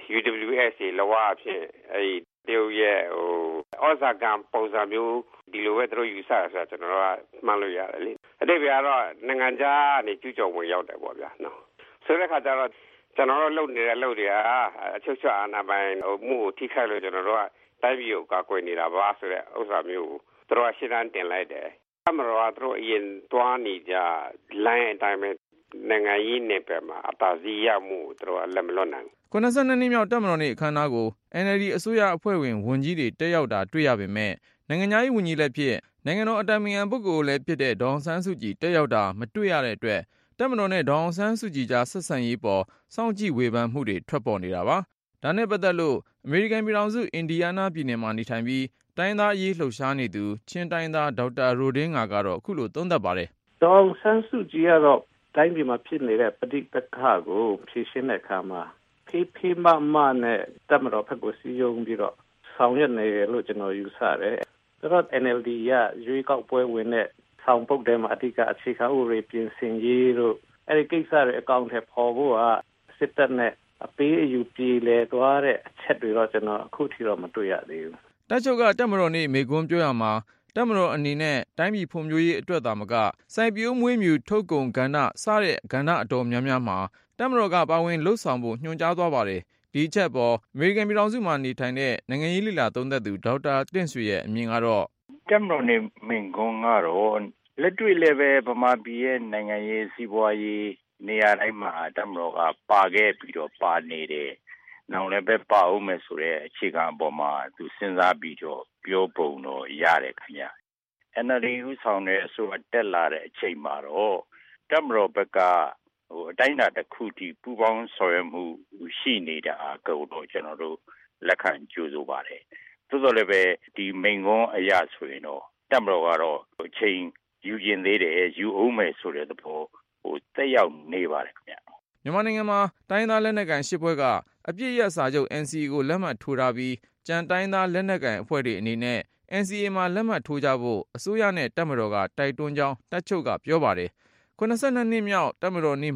UWS လောအဖြစ်အဲ့တရုတ်ရဲ့ဩဇာကံပုံစံမျိုးဒီလိုပဲသူတို့ယူဆတာဆိုတော့ကျွန်တော်ကမှန်းလို့ရတယ်လေ။အဲ့ဒီပြတော့နိုင်ငံခြားနေကျူးကျော်ဝင်ရောက်တယ်ပေါ့ဗျာနော်။ဆိုတဲ့အခါကျတော့ကျွန်တော်တို့လုပ်နေတဲ့လုပ်တွေကအချုပ်ချာအာဏာပိုင်မှုကိုထိခိုက်လို့ကျွန်တော်တို့ကတိုင်းပြည်ကိုကာကွယ်နေတာပါဆိုတဲ့ဥစ္စာမျိုးကိုသူတို့ကရှင်းတန်းတင်လိုက်တယ်။အမှန်တော့သူတို့အရင်သွားနေကြလိုင်းအတိုင်းပဲနိုင်ငံရေးနယ်ပယ်မှာအတားစီရမှုသူတို့ကလက်မလွတ်နိုင်ဘူး။92နှစ်မြောက်တပ်မတော်နေ့အခမ်းအနားကို NLD အစိုးရအဖွဲ့ဝင်ဝန်ကြီးတွေတက်ရောက်တာတွေ့ရပေမဲ့နိုင်ငံခြားရေးဝန်ကြီးလည်းဖြစ်နိုင်ငံတော်အတိုင်ပင်ခံပုဂ္ဂိုလ်လည်းဖြစ်တဲ့ဒေါ်အောင်ဆန်းစုကြည်တက်ရောက်တာမတွေ့ရတဲ့အတွက်တပ်မတော်နဲ့ဒေါ်အောင်ဆန်းစုကြည်ကြားဆက်ဆံရေးပေါ်စောင့်ကြည့်ဝေဖန်မှုတွေထွက်ပေါ်နေတာပါ။ဒါနဲ့ပတ်သက်လို့အမေရိကန်ပြည်ထောင်စုအင်ဒီယားနားပြည်နယ်မှာနေထိုင်ပြီးတိုင်းသားအရေးလှုပ်ရှားနေသူချင်းတိုင်းသားဒေါက်တာရိုဒင်းငါကတော့အခုလိုသုံးသပ်ပါတယ်။ဒေါ်အောင်ဆန်းစုကြည်ကတော့တိုင်းပြည်မှာဖြစ်နေတဲ့ပဋိပက္ခကိုဖြေရှင်းတဲ့အခါမှာဖေးမနဲ့တပ်မတော်ဘက်ကိုစီယုံပြီးတော့ဆောင်ရွက်နေတယ်လို့ကျွန်တော်ယူဆတယ်။ဒါတော့ NLD ကရွေးကောက်ပွဲဝင်တဲ့ဆောင်ပုဒ်ထဲမှာအဓိကအခြေခံဥပဒေပြင်ဆင်ရေးတို့အဲဒီကိစ္စတွေအကောင့်ထဲပေါ်ဖို့ကစစ်တပ်နဲ့အပေးအယူပြေလည်သွားတဲ့အချက်တွေတော့ကျွန်တော်အခုထိတော့မတွေ့ရသေးဘူး။တပ်ချုပ်ကတပ်မတော်နေ့မိန့်ခွန်းပြောရမှာတပ်မတော်အနေနဲ့တိုင်းပြည်ဖွံ့ဖြိုးရေးအတွက်သာမကစိုက်ပျိုးမွေးမြူထုတ်ကုန်ကဏ္ဍစတဲ့ကဏ္ဍအတော်များများမှာတပ်မတော်ကပါဝင်လှုပ်ဆောင်ဖို့ညွှန်ကြားသွားပါတယ်။ဒီအချက်ပေါ်အမေရိကန်ပြည်ထောင်စုမှာနေထိုင်တဲ့နိုင်ငံရေးလေ့လာသုံးသပ်သူဒေါက်တာတင့်ဆွေရဲ့အမြင်ကတော့တပ်မတော်နေ့မိန့်ခွန်းကတော့လက်တွေ့လည်းပဲဗမာပြည်ရဲ့နိုင်ငံရေးစီးပွားရေးနေရာတိုင်းမှာတပ်မတော်ကပါခဲ့ပြီးတော့ပါနေတယ်။နောက်လည်းပဲပါအောင်မယ်ဆိုတဲ့အခြေခံအပေါ်မှာသူစဉ်းစားပြီးတော့ပြောပုံတော့ရတယ်ခင်ဗျ။ NLD ဥဆောင်တဲ့အစိုးရတက်လာတဲ့အချိန်မှာတော့တပ်မတော်ဘက်ကအတိုင်းအတာတစ်ခုထိပူးပေါင်းဆောင်ရွက်မှုရှိနေတာကိုတော့ကျွန်တော်တို့လက်ခံကြိုးဆိုပါတယ်။သို့တော်လည်းပဲဒီမိန့်ခွန်းအရဆိုရင်တော့တပ်မတော်ကတော့အချိန်ယူကျင်သေးတယ်ယူအောင်မယ်ဆိုတဲ့သဘောတက်ရောက်နေပါတယ်ခင်ဗျ။မြန်မာနိုင်ငံမှာတိုင်းသားလက်နက်ကိုင်၈ဖွဲ့ကအပြစ်ရပ်စာချုပ် NCA ကိုလက်မှတ်ထိုးထားပြီးကြံတိုင်းသားလက်နက်ကိုင်အဖွဲ့တွေအနေနဲ့ NCA မှာလက်မှတ်ထိုးကြဖို့အစိုးရနဲ့တပ်မတော်ကတိုက်တွန်းကြောင်းတပ်ချုပ်ကပြောပါတယ်။82နှစ်မြောက်တပ်မတော်နေ့မှာ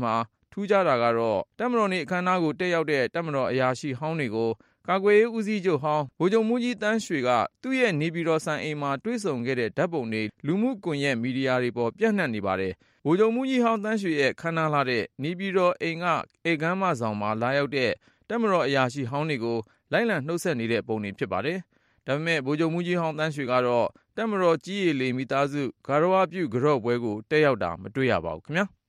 ထူးခြားတာကတော့တပ်မတော်နေ့အခမ်းအနားကိုတက်ရောက်တဲ့တပ်မတော်အရာရှိဟောင်းတွေကိုကာကွယ်ရေးဦးစီးချုပ်ဟောင်းဗိုလ်ချုပ်မှူးကြီးတန်းရွှေကသူ့ရဲ့နေပြည်တော်စံအိမ်မှာတွေ့ဆုံခဲ့တဲ့ဓာတ်ပုံတွေလူမှုကွန်ရက်မီဒီယာတွေပေါ်ပြန့်နှံ့နေပါတယ်။ဗိုလ်ချုပ်မှူးကြီးဟောင်းတန်းရွှေရဲ့ခမ်းနားလာတဲ့နေပြည်တော်အိမ်ကဧကမ်းမဆောင်မှာလာရောက်တဲ့တပ်မတော်အရာရှိဟောင်းတွေကိုလိုက်လံနှုတ်ဆက်နေတဲ့ပုံတွေဖြစ်ပါတယ်။ဒါပေမဲ့ဗိုလ်ချုပ်မှူးကြီးဟောင်းတန်းရွှေကတော့တပ်မတော်ကြီးရည်လေမိသားစုဂါရဝပြုကြော့ပွဲကိုတက်ရောက်တာမတွေ့ရပါဘူးခင်ဗျာ။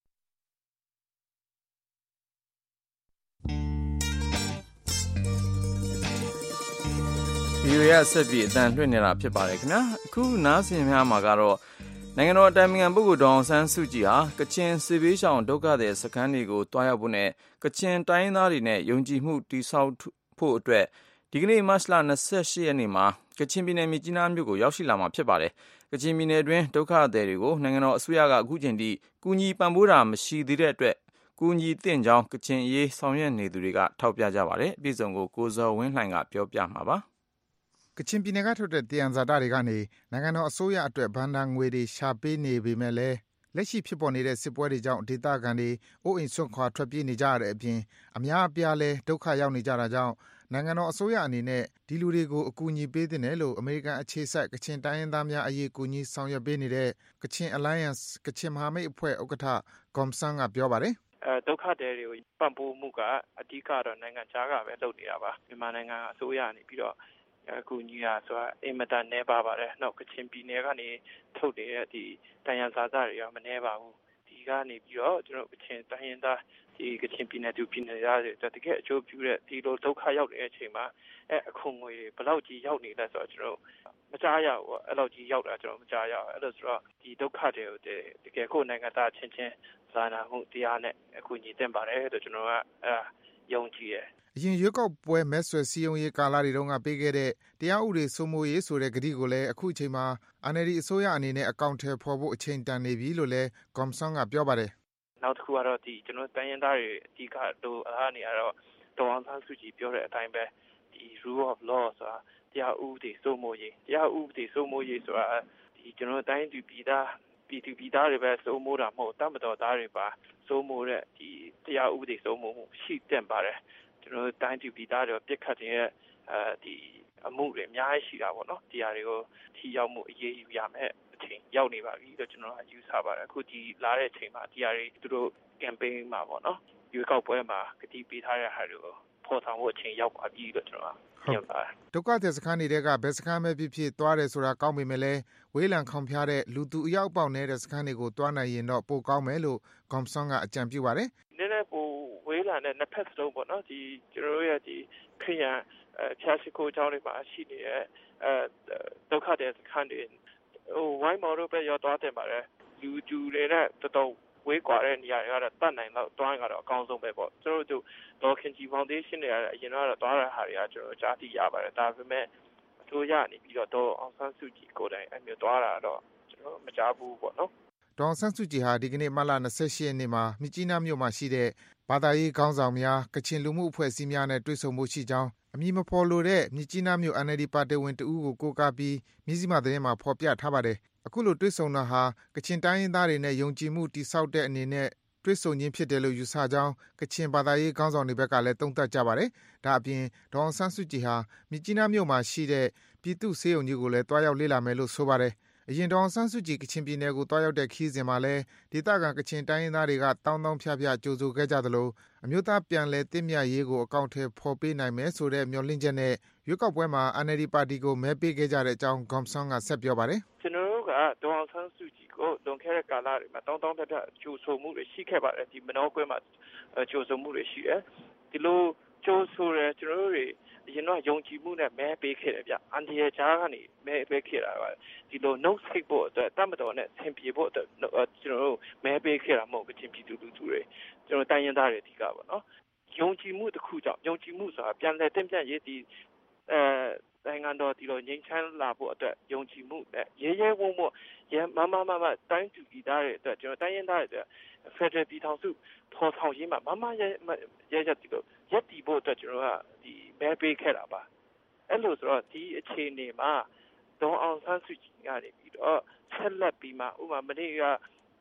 VOA ဆက်ပြီးအတန်လွှင့်နေတာဖြစ်ပါတယ်ခင်ဗျာအခုနားဆင်များမှာကတော့နိုင်ငံတော်အတိုင်ပင်ခံပုဂ္ဂိုလ်ဒေါ်အောင်ဆန်းစုကြည်ဟာကချင်စစ်ဘေးရှောင်ဒုက္ခသည်စခန်းတွေကိုတွားရောက်ဖို့နဲ့ကချင်တိုင်းရင်းသားတွေနဲ့ယုံကြည်မှုတည်ဆောက်ဖို့အတွက်ဒီကနေ့မတ်လ28ရက်နေ့မှာကချင်ပြည်နယ်မြစ်ကြီးနားမြို့ကိုရောက်ရှိလာမှာဖြစ်ပါတယ်ကချင်ပြည်နယ်တွင်းဒုက္ခသည်တွေကိုနိုင်ငံတော်အစိုးရကအခုချိန်ထိကူညီပံ့ပိုးတာမရှိသေးတဲ့အတွက်ကူညီသင့်ကြောင်းကချင်ရေးဆောင်ရွက်နေသူတွေကထောက်ပြကြပါတယ်အပြည့်စုံကိုကိုဇော်ဝင်းလှိုင်ကပြောပြမှာပါကချင်ပြည်နယ်ကထုတ်တဲ့တယံဇာတတွေကနေနိုင်ငံတော်အစိုးရအတွက်ဘဏ္ဍာငွေတွေရှာပေးနေပေမဲ့လည်းလက်ရှိဖြစ်ပေါ်နေတဲ့စစ်ပွဲတွေကြောင့်ဒေသခံတွေအိုးအိမ်စွန့်ခွာထွက်ပြေးနေကြရတဲ့အပြင်အများအပြားလည်းဒုက္ခရောက်နေကြတာကြောင့်နိုင်ငံတော်အစိုးရအနေနဲ့ဒီလူတွေကိုအကူအညီပေးသင့်တယ်လို့အမေရိကန်အခြေစိုက်ကချင်တိုင်းရင်းသားများအရေးကူညီဆောင်ရွက်ပေးနေတဲ့ Kachin Alliance ကချင်မဟာမိတ်အဖွဲ့ဥက္ကဋ္ဌ Gom Sang ကပြောပါတယ်ဒုက္ခသည်တွေကိုပံ့ပိုးမှုကအဓိကတော့နိုင်ငံခြားကပဲလုပ်နေတာပါမြန်မာနိုင်ငံအစိုးရနေပြီးတော့အခုညီရဆိုတာအင်မတန်နှဲပါပါတယ်။နောက်ကချင်ပြည်နယ်ကနေထုတ်တဲ့ဒီတန်ရန်စာသားတွေကမနှဲပါဘူး။ဒီကနေပြီးတော့ကျွန်တော်ကချင်တိုင်းရင်းသားဒီကချင်ပြည်နယ်သူပြည်နယ်သားတွေတကယ်အကျိုးပြုတဲ့ဒီလိုဒုက္ခရောက်တဲ့အချိန်မှာအခုငွေဘယ်လောက်ကြီးရောက်နေလဲဆိုတော့ကျွန်တော်မကြားရဘူး။အဲ့လောက်ကြီးရောက်တာကျွန်တော်မကြားရဘူး။အဲ့လိုဆိုတော့ဒီဒုက္ခတွေကိုတကယ်ကိုနိုင်ငံသားချင်းချင်းစာနာမှုတရားနဲ့အခုညီတင်ပါတယ်လို့ကျွန်တော်ကယုံကြည်တယ်အရင်ရွေးကောက်ပွဲမဲဆွယ်စည်းရုံးရေးကာလတွေတုန်းကပေးခဲ့တဲ့တရားဥပဒေစိုးမိုးရေးဆိုတဲ့ကတိကိုလည်းအခုအချိန်မှာ NLD အစိုးရအနေနဲ့အကောင့်ထဲပေါ်ဖို့အချိန်တန်နေပြီလို့လည်း Gom Sang ကပြောပါတယ်နောက်တစ်ခုကတော့ဒီကျွန်တော်တိုင်းရင်းသားတွေအဓိကတော့အားနေရတော့ဒေါ်အောင်ဆန်းစုကြည်ပြောတဲ့အတိုင်းပဲဒီ rule of law ဆိုတာတရားဥပဒေစိုးမိုးရေးဆိုတာဒီကျွန်တော်တိုင်းပြည်သားတွေပဲစိုးမိုးတာမဟုတ်တတ်မတော်သားတွေပါစိုးမိုးတဲ့ဒီတရားဥပဒေစိုးမိုးမှုရှိတဲ့ပါတယ်ကျွန်တော်တိုင်းပြည်သားတွေပြစ်ခတ်တဲ့ဒီအမှုတွေအများကြီးရှိတာပေါ့နော်ဒီဟာတွေကိုထိရောက်မှုအရေးယူရမယ်အချိန်ရောက်နေပါပြီလို့ကျွန်တော်ယူဆပါတယ်အခုဒီလာတဲ့အချိန်မှာဒီဟာတွေသူတို့ campaign မှာပေါ့နော်ရွေးကောက်ပွဲမှာကတိပေးထားတဲ့ဟာတွေကိုပေါ်ဆောင်ဖို့အချိန်ရောက်ပါပြီလို့ကျွန်တော်မြင်ပါတယ်ဒုက္ခသည်စခန်းတွေကဘယ်စခန်းပဲဖြစ်ဖြစ်သွားတယ်ဆိုတာကောင်းပေမဲ့လည်းဝေးလံခေါင်ဖျားတဲ့လူသူအရောက်ပေါက်နေတဲ့စခန်းတွေကိုသွားနိုင်ရင်တော့ပိုကောင်းမယ်လို့ Gom Sang ကအကြံပြုပါတယ်နည်းနည်းပိုဝေးလံတဲ့နှစ်ဖက်စလုံးပေါ့နော်ဒီကျွန်တော်ရဲ့ဒီခရစ်ယာန်ဖြာရှိခိုးเจ้าတွေမှာရှိနေတဲ့ဒုက္ခသည်စခန်းတွေဝိုင်းမော်တို့ပဲရောက်သွားတယ်ပါတယ်လူတွေနဲ့တော်ဝေးကွာတဲ့နေရာတွေကတော့တတ်နိုင်တော့တွန်းကတော့အကောင်းဆုံးပဲပေါ့ကျွန်တော်တို့ဒေါ်ခင်ကြီးဖောင်ဒေးရှင်းတွေကအရင်ကတော့တွားတဲ့ဟာတွေကကျွန်တော်ကြားသိရပါတယ်ဒါပေမဲ့အစိုးရနေပြီးတော့ဒေါ်အောင်ဆန်းစုကြည်ကိုယ်တိုင်အမျိုးတွားတာတော့ကျွန်တော်မကြားဘူးပေါ့နော်ဒေါ်အောင်ဆန်းစုကြည်ဟာဒီကနေ့မတ်လ28ရက်နေ့မှာမြစ်ကြီးနားမြို့မှာရှိတဲ့ဘာသာရေးခေါင်းဆောင်များကချင်လူမှုအဖွဲ့အစည်းများနဲ့တွေ့ဆုံမှုရှိကြောင်းအမည်မဖော်လိုတဲ့မြစ်ကြီးနားမြို့ NLD ပါတီဝင်တဦးကိုကိုးကားပြီးမြစည်းမသတင်းမှာဖော်ပြထားပါတယ်အခုလိုတွေ့ဆုံတာဟာကချင်တိုင်းရင်းသားတွေနဲ့ယုံကြည်မှုတည်ဆောက်တဲ့အနေနဲ့တွေ့ဆုံခြင်းဖြစ်တယ်လို့ယူဆကြောင်းကချင်ဘာသာရေးခေါင်းဆောင်တွေဘက်ကလည်းသုံးသပ်ကြပါတယ်ဒါအပြင်ဒေါ်အောင်ဆန်းစုကြည်ဟာမြစ်ကြီးနားမြို့မှာရှိတဲ့ပြည်သူ့ဆေးရုံကြီးကိုလည်းတွားရောက်လေ့လာမယ်လို့ဆိုပါတယ်အရင်ဒေါ်အောင်ဆန်းစုကြည်ကချင်ပြည်နယ်ကိုတွားရောက်တဲ့ခီးစဉ်မှာလည်းဒေသခံကချင်တိုင်းရင်းသားတွေကတောင်းဖြဖြကြိုဆိုခဲ့ကြသလိုအမျိုးသားပြန်လည်တည်မြတ်ရေးကိုအကောင့်ထဲဖော်ပေးနိုင်မယ်ဆိုတဲ့မျှော်လင့်ချက်နဲ့ရွေးကောက်ပွဲမှာ NLD ပါတီကိုမဲပေးခဲ့ကြတဲ့အကြောင်း Gom Sang ကဆက်ပြောပါတယ်ကျွန်တော်တို့ကဒေါ်အောင်ဆန်းစုကြည်ကိုလွန်ခဲ့တဲ့ကာလတွေမှာတောင်းဖြဖြကြိုဆိုမှုတွေရှိခဲ့ပါတယ်ဒီမနောကွဲမှာကြိုဆိုမှုတွေရှိတယ်ဒီလိုကြိုဆိုရကျွန်တော်တို့အရင်တော့ယုံကြည်မှုနဲ့မဲပေးခဲ့တယ်ဗျအန်ဒီယာဂျာကနေမဲပေးခဲ့တာပါဒီလို note စိတ်ဖို့အတွက်တတ်မတော်နဲ့ဆင်ပြေဖို့အတွက်ကျွန်တော်တို့မဲပေးခဲ့တာမဟုတ်ဘူးချင်းပြည်သူလူထုတွေကျွန်တော်တိုင်းရင်းသားတွေအဓိကပေါ့နော်ယုံကြည်မှုတစ်ခုကြောင့်ယုံကြည်မှုဆိုတာပြန်လည်တင်ပြရေးဒီနိုင်ငံတော်ဒီလိုငြိမ်းချမ်းလာဖို့အတွက်ယုံကြည်မှုနဲ့ရဲဝံ့မတိုင်းသူပြည်သားတွေအတွက်ကျွန်တော်တိုင်းရင်းသားတွေအတွက်ဖက်ဒရယ်ပြည်ထောင်စုဖော်ဆောင်ရေးမှာရဲဒီလိုရက်တီဖို့အတွက်ကျွန်တော်ကဒီမဲပေးခဲ့တာပါအဲ့လိုဆိုတော့ဒီအခြေအနေမှာဒေါ်အောင်ဆန်းစုကြည်ကနေပြီးတော့ဆက်လက်ပြီးမှဥပမာမနေ့က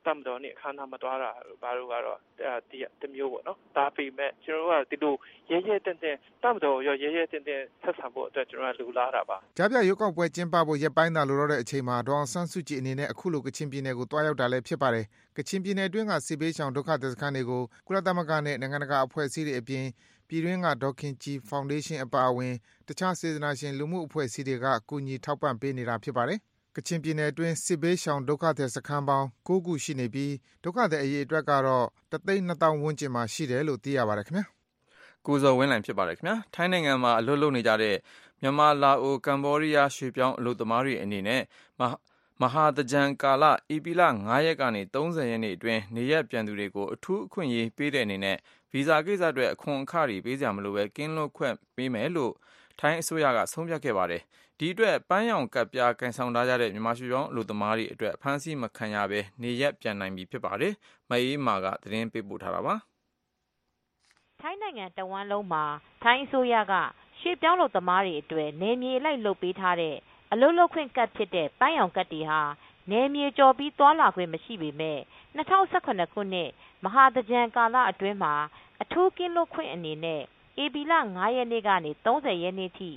တမတော်နဲ့အခမ်းအနားမသွားတာဘာလို့ကတော့တမျိုးပေါ့နော်ဒါပေမဲ့ကျွန်တော်တို့ကဒီလိုရဲတင့်တမတော်ရောရဲတင့်ဆက်ဆံဖို့အတွက်ကျွန်တော်ကလူလာတာပါကြားပြရွေးကောက်ပွဲကျင်းပဖို့ရက်ပိုင်းသာလိုတော့တဲ့အချိန်မှာဒေါအောင်ဆန်းစုကြည်အနေနဲ့အခုလိုကချင်ပြည်နယ်ကိုတွားရောက်တာလည်းဖြစ်ပါတယ်။ကချင်ပြည်နယ်အတွင်းကစစ်ဘေးရှောင်ဒုက္ခသည်စခန်းတွေကိုကုလသမဂ္ဂနဲ့နိုင်ငံတကာအဖွဲ့အစည်းတွေအပြင်ပြည်တွင်းကဒေါခင်ကြီးဖောင်ဒေးရှင်းအပါအဝင်တခြားစေတနာရှင်လူမှုအဖွဲ့အစည်းတွေကကူညီထောက်ပံ့ပေးနေတာဖြစ်ပါတယ်။ကချင်ပြည်နယ်အတွင်းစစ်ဘေးရှောင်ဒုက္ခသည်စခန်းပေါင်း9ခုရှိနေပြီးဒုက္ခသည်အရေအတွက်ကတော့1,200,000ဝန်းကျင်မှာရှိတယ်လို့သိရပါတယ်ခင်ဗျာ။ကိုဇော်ဝင်းလိုင်ဖြစ်ပါတယ်ခင်ဗျာ။ထိုင်းနိုင်ငံမှာအလုပ်လုပ်နေကြတဲ့မြန်မာလာအိုကမ်ဘောဒီးယားရွှေ့ပြောင်းအလုပ်သမားတွေအနေနဲ့မဟာသကြံကာလဧပြီလ9ရက်ကနေ30ရက်နေ့အတွင်းနေရက်ပြန်သူတွေကိုအထူးအခွင့်အရေးပေးတဲ့အနေနဲ့ဗီဇာကိစ္စအတွက်အခွန်အခတွေပေးကြမလို့ပဲကင်းလွတ်ခွင့်ပေးမယ်လို့ထိုင်းအစိုးရကဆုံးဖြတ်ခဲ့ပါတယ်။ဒီအတွက်ပန်းရောင်ကပ်ပြားကန်ဆောင်ထားကြတဲ့မြန်မာရွှေ့ပြောင်းအလုပ်သမားတွေအတွက်ဖမ်းဆီးမခံရဘဲနေရက်ပြန်နိုင်ပြီဖြစ်ပါတယ်။မအေးမာကသတင်းပေးပို့ထားတာပါထိုင်းနိုင်ငံတဝန်းလုံးမှာထိုင်းအစိုးရကရွှေ့ပြောင်းလုပ်သမားတွေအတွက်နေမြေလိုက်လုပ်ပေးထားတဲ့အလုပ်လုပ်ခွင့်ကတ်ဖြစ်တဲ့ပန်းရောင်ကတ်တွေဟာနယ်မြေကျော်ပြီးသွားလာခွင့်မရှိပေမဲ့2018ခုနှစ်မဟာသကြံကာလအတွင်းမှာအထူးကင်းလွတ်ခွင့်အနေနဲ့ဧပြီလ9ရက်နေ့ကနေ30ရက်နေ့ထိ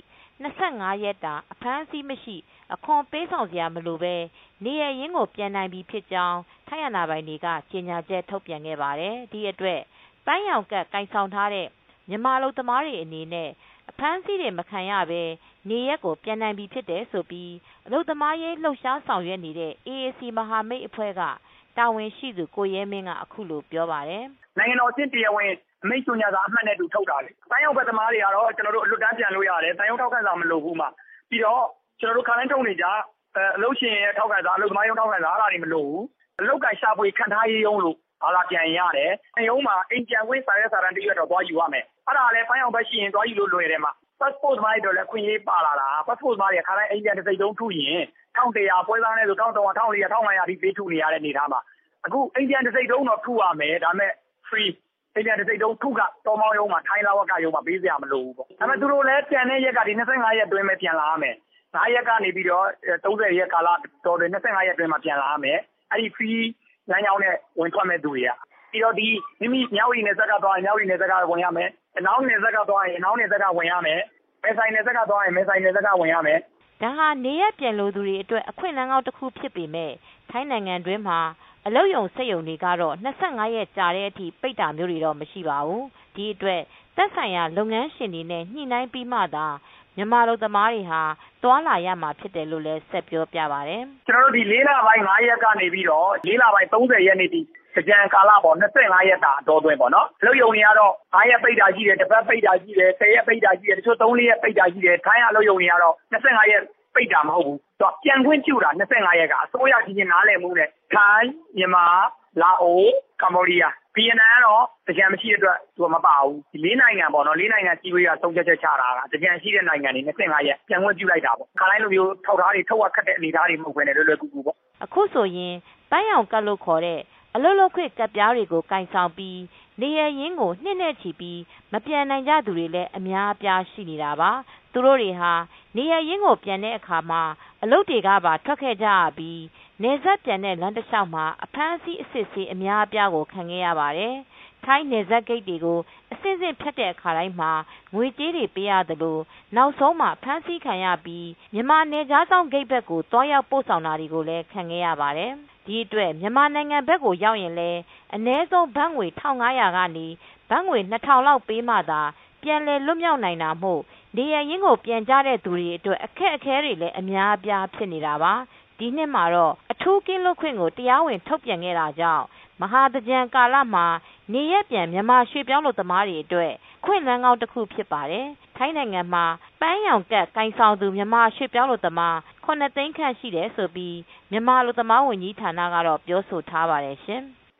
25ရက်တာအဖမ်းဆီးမရှိအခွန်ပေးဆောင်စရာမလိုပဲနေရရင်းကိုပြန်နိုင်ပြီဖြစ်ကြောင်းထိုင်းအာဏာပိုင်တွေကကြေညာချက်ထုတ်ပြန်ခဲ့ပါတယ်။ဒီအတွက်ပန်းရောင်ကတ်ကိုင်ဆောင်ထားတဲ့မြန်မာအလုပ်သမားတွေအနေနဲ့အဖမ်းဆီးတွေမခံရဘဲနေရက်ကိုပြန်နိုင်ပြီဖြစ်တယ်ဆိုပြီးအလုပ်သမားရေးလှုပ်ရှားဆောင်ရွက်နေတဲ့ AAC မဟာမိတ်အဖွဲ့ကတာဝန်ရှိသူကိုရဲမင်းကအခုလိုပြောပါတယ်နိုင်ငံတော်အဆင့်တရားဝင်အမိန့်ကြေညာစာအမှတ်နဲ့တူထုတ်တာလေ။တိုင်းရောက်ဘက်သမားတွေကတော့ကျွန်တော်တို့အလွတ်တန်းပြန်လို့ရတယ်။တိုင်းရောက်ထောက်ခံစာမလိုဘူးမှာ။ပြီးတော့ကျွန်တော်တို့ခါတိုင်းထုတ်နေကြအလုပ်ရှင်ရဲ့ထောက်ခံစာအလုပ်သမားရုံးထောက်ခံစာအဲ့ဒါတွေမလိုဘူး။အလုပ်ကိုင်ရှာဖွေခံထားရေးရုံးလို့ဟာလာပြန်ရတယ်။ရုံးမှာအိမ်ပြန်ဝင်စာရဲစာတမ်းတရွက်တော့သွားယူရမယ်။အဲ့ဒါလည်းပိုင်းအောင်ဘက်ရှိရင်သွားယူလို့လွယ်တယ်မှာ။ passport သမားတွေတော့လည်းခွင့်ရေးပါလာတာ။ passport သမားတွေကခါတိုင်းအိမ်ပြန်တစ်စိတ်တုံးထုရင်1100ပွဲသားနဲ့ဆို1300 1400 1500အထိပေးထုနေရတဲ့နေသားမှာအခုအိမ်ပြန်တစ်စိတ်တုံးတော့ထုရမယ်ဒါပေမဲ့ freeအိမ်ပြန်တစ်စိတ်တုံးထုကတော်မောင်းရုံးမှာထိုင်းလာဝကရုံးမှာပေးစရာမလိုဘူးပေါ့ဒါပေမဲ့သူတို့လည်းပြန်တဲ့ရက်ကဒီ25ရက်အတွင်းပဲပြန်လာရမယ်9ရက်ကနေပြီးတော့30ရက်ကာလတော်တယ်25ရက်အတွင်းမှာပြန်လာရမယ်အဲ့ဒီ free လမ်းကြောင်းနဲ့ဝင်ထွက်မဲ့သူတွေကပြီးတော့ဒီမိမိမြောက်ရီနယ်စပ်ကသွားရင်မြောက်ရီနယ်စပ်ကဝင်ရမယ်အနောက်နယ်စပ်ကသွားရင်အနောက်နယ်စပ်ကဝင်ရမယ်မဲဆိုင်နယ်စပ်ကသွားရင်မဲဆိုင်နယ်စပ်ကဝင်ရမယ်ဒါဟာနေရပြန်လို့သူတွေအတွက်အခွင့်အလမ်းကောင်းတစ်ခုဖြစ်ပေမဲ့ထိုင်းနိုင်ငံတွင်းမှာအလုပ်ရုံစက်ရုံတွေကတော့25ရက်ကြာတဲ့အထိပိတ်တာမျိုးတွေတော့မရှိပါဘူးဒီအတွက်သက်ဆိုင်ရာလုပ်ငန်းရှင်တွေနဲ့ညှိနှိုင်းပြီးမှသာမြန်မာလူသမားတွေဟာသွားလာရမှာဖြစ်တယ်လို့လည်းဆက်ပြောပြပါတယ်ကျွန်တော်တို့ဒီ4လပိုင်း9ရက်ကနေပြီးတော့4လပိုင်း30ရက်နေ့ထိကြံကာလပေါ့25ရက်တာအတော်တွင်ပေါ့နော်အလုပ်ရုံတွေကတော့9ရက်ပိတ်တာရှိတယ်တစ်ပတ်ပိတ်တာရှိတယ်10ရက်ပိတ်တာရှိတယ်တချို့3-4ရက်ပိတ်တာရှိတယ်ထိုင်းအလုပ်ရုံတွေကတော့25ရက်ပိတ်တာမဟုတ်ဘူးတော့ပြန်ခွင့်ပြုတာ25ရက်ကအစိုးရကြီးချင်းနားလည်မှုနဲ့ထိုင်းမြန်မာလာအိုကမ္ဘောဒီးယားဗီယက်နမ်ကတော့ကြံမရှိတဲ့အတွက်သူကမပါဘူးဒီ၄နိုင်ငံပေါ့နော်၄နိုင်ငံကြီးဝေးကဆုံးဖြတ်ချက်ချတာကကြံရှိတဲ့နိုင်ငံတွေ25ရက်ပြန်ခွင့်ပြုလိုက်တာပေါ့ခါတိုင်းလိုမျိုးထောက်ထားတွေထုတ်ရခက်တဲ့အနေအထားတွေမဟုတ်ဘဲနဲ့လွယ်လွယ်ကူကူပေါ့အခုဆိုရင်ပန်းရောင်ကတ်လို့ခေါ်တဲ့အလုပ်လုပ်ခွင့်ကတ်ပြားတွေကိုကင်ဆောင်ပြီးနေရရင်းကိုနှစ်နဲ့ချီပြီးမပြန်နိုင်ကြသူတွေလည်းအများအပြားရှိနေတာပါသူတို့တွေဟာနေရရင်းကိုပြန်တဲ့အခါမှာအလုပ်တွေကပါထွက်ခဲ့ကြရပြီးနေဆက်ပြန်တဲ့လမ်းတစ်လျှောက်မှာအဖမ်းအဆီးအစစ်ဆေးအများအပြားကိုခံခဲ့ရပါတယ်ထိုင်းနေဆက်ဂိတ်တွေကိုအစစ်စစ်ဖြတ်တဲ့အခါတိုင်းမှာငွေကြေးတွေပေးရတယ်လို့နောက်ဆုံးမှာဖမ်းဆီးခံရပြီးမြန်မာနယ်ခြားစောင့်ဂိတ်ဘက်ကိုတွားရောက်ပို့ဆောင်တာတွေကိုလည်းခံခဲ့ရပါတယ်ဒီအတွက်မြန်မာနိုင်ငံဘက်ကိုရောက်ရင်လည်းအနည်းဆုံးဘတ်ငွေ1500ကနေဘတ်ငွေ2000လောက်ပေးမှသာပြန်လည်လွတ်မြောက်နိုင်တာမို့နေရရင်းကိုပြန်ကြတဲ့သူတွေအတွက်အခက်အခဲတွေလည်းအများအပြားဖြစ်နေတာပါဒီနှစ်မှာတော့အထူးကင်းလွတ်ခွင့်ကိုတရားဝင်ထုတ်ပြန်ခဲ့တာကြောင့်မဟာသကြံကာလမှာနေရပြန်မြန်မာရွှေ့ပြောင်းလုပ်သမားတွေအတွက်ခွင့်လန်းကောင်းတစ်ခုဖြစ်ပါတယ်ထိုင်းနိုင်ငံမှာပန်းရောင်ကတ်ကိုင်ဆောင်သူမြန်မာရွှေ့ပြောင်းလုပ်သမား9သိန်းခန့်ရှိတယ်ဆိုပြီးမြန်မာလူသမားဝန်ကြီးဌာနကတော့ပြောဆိုထားပါတယ်ရှင်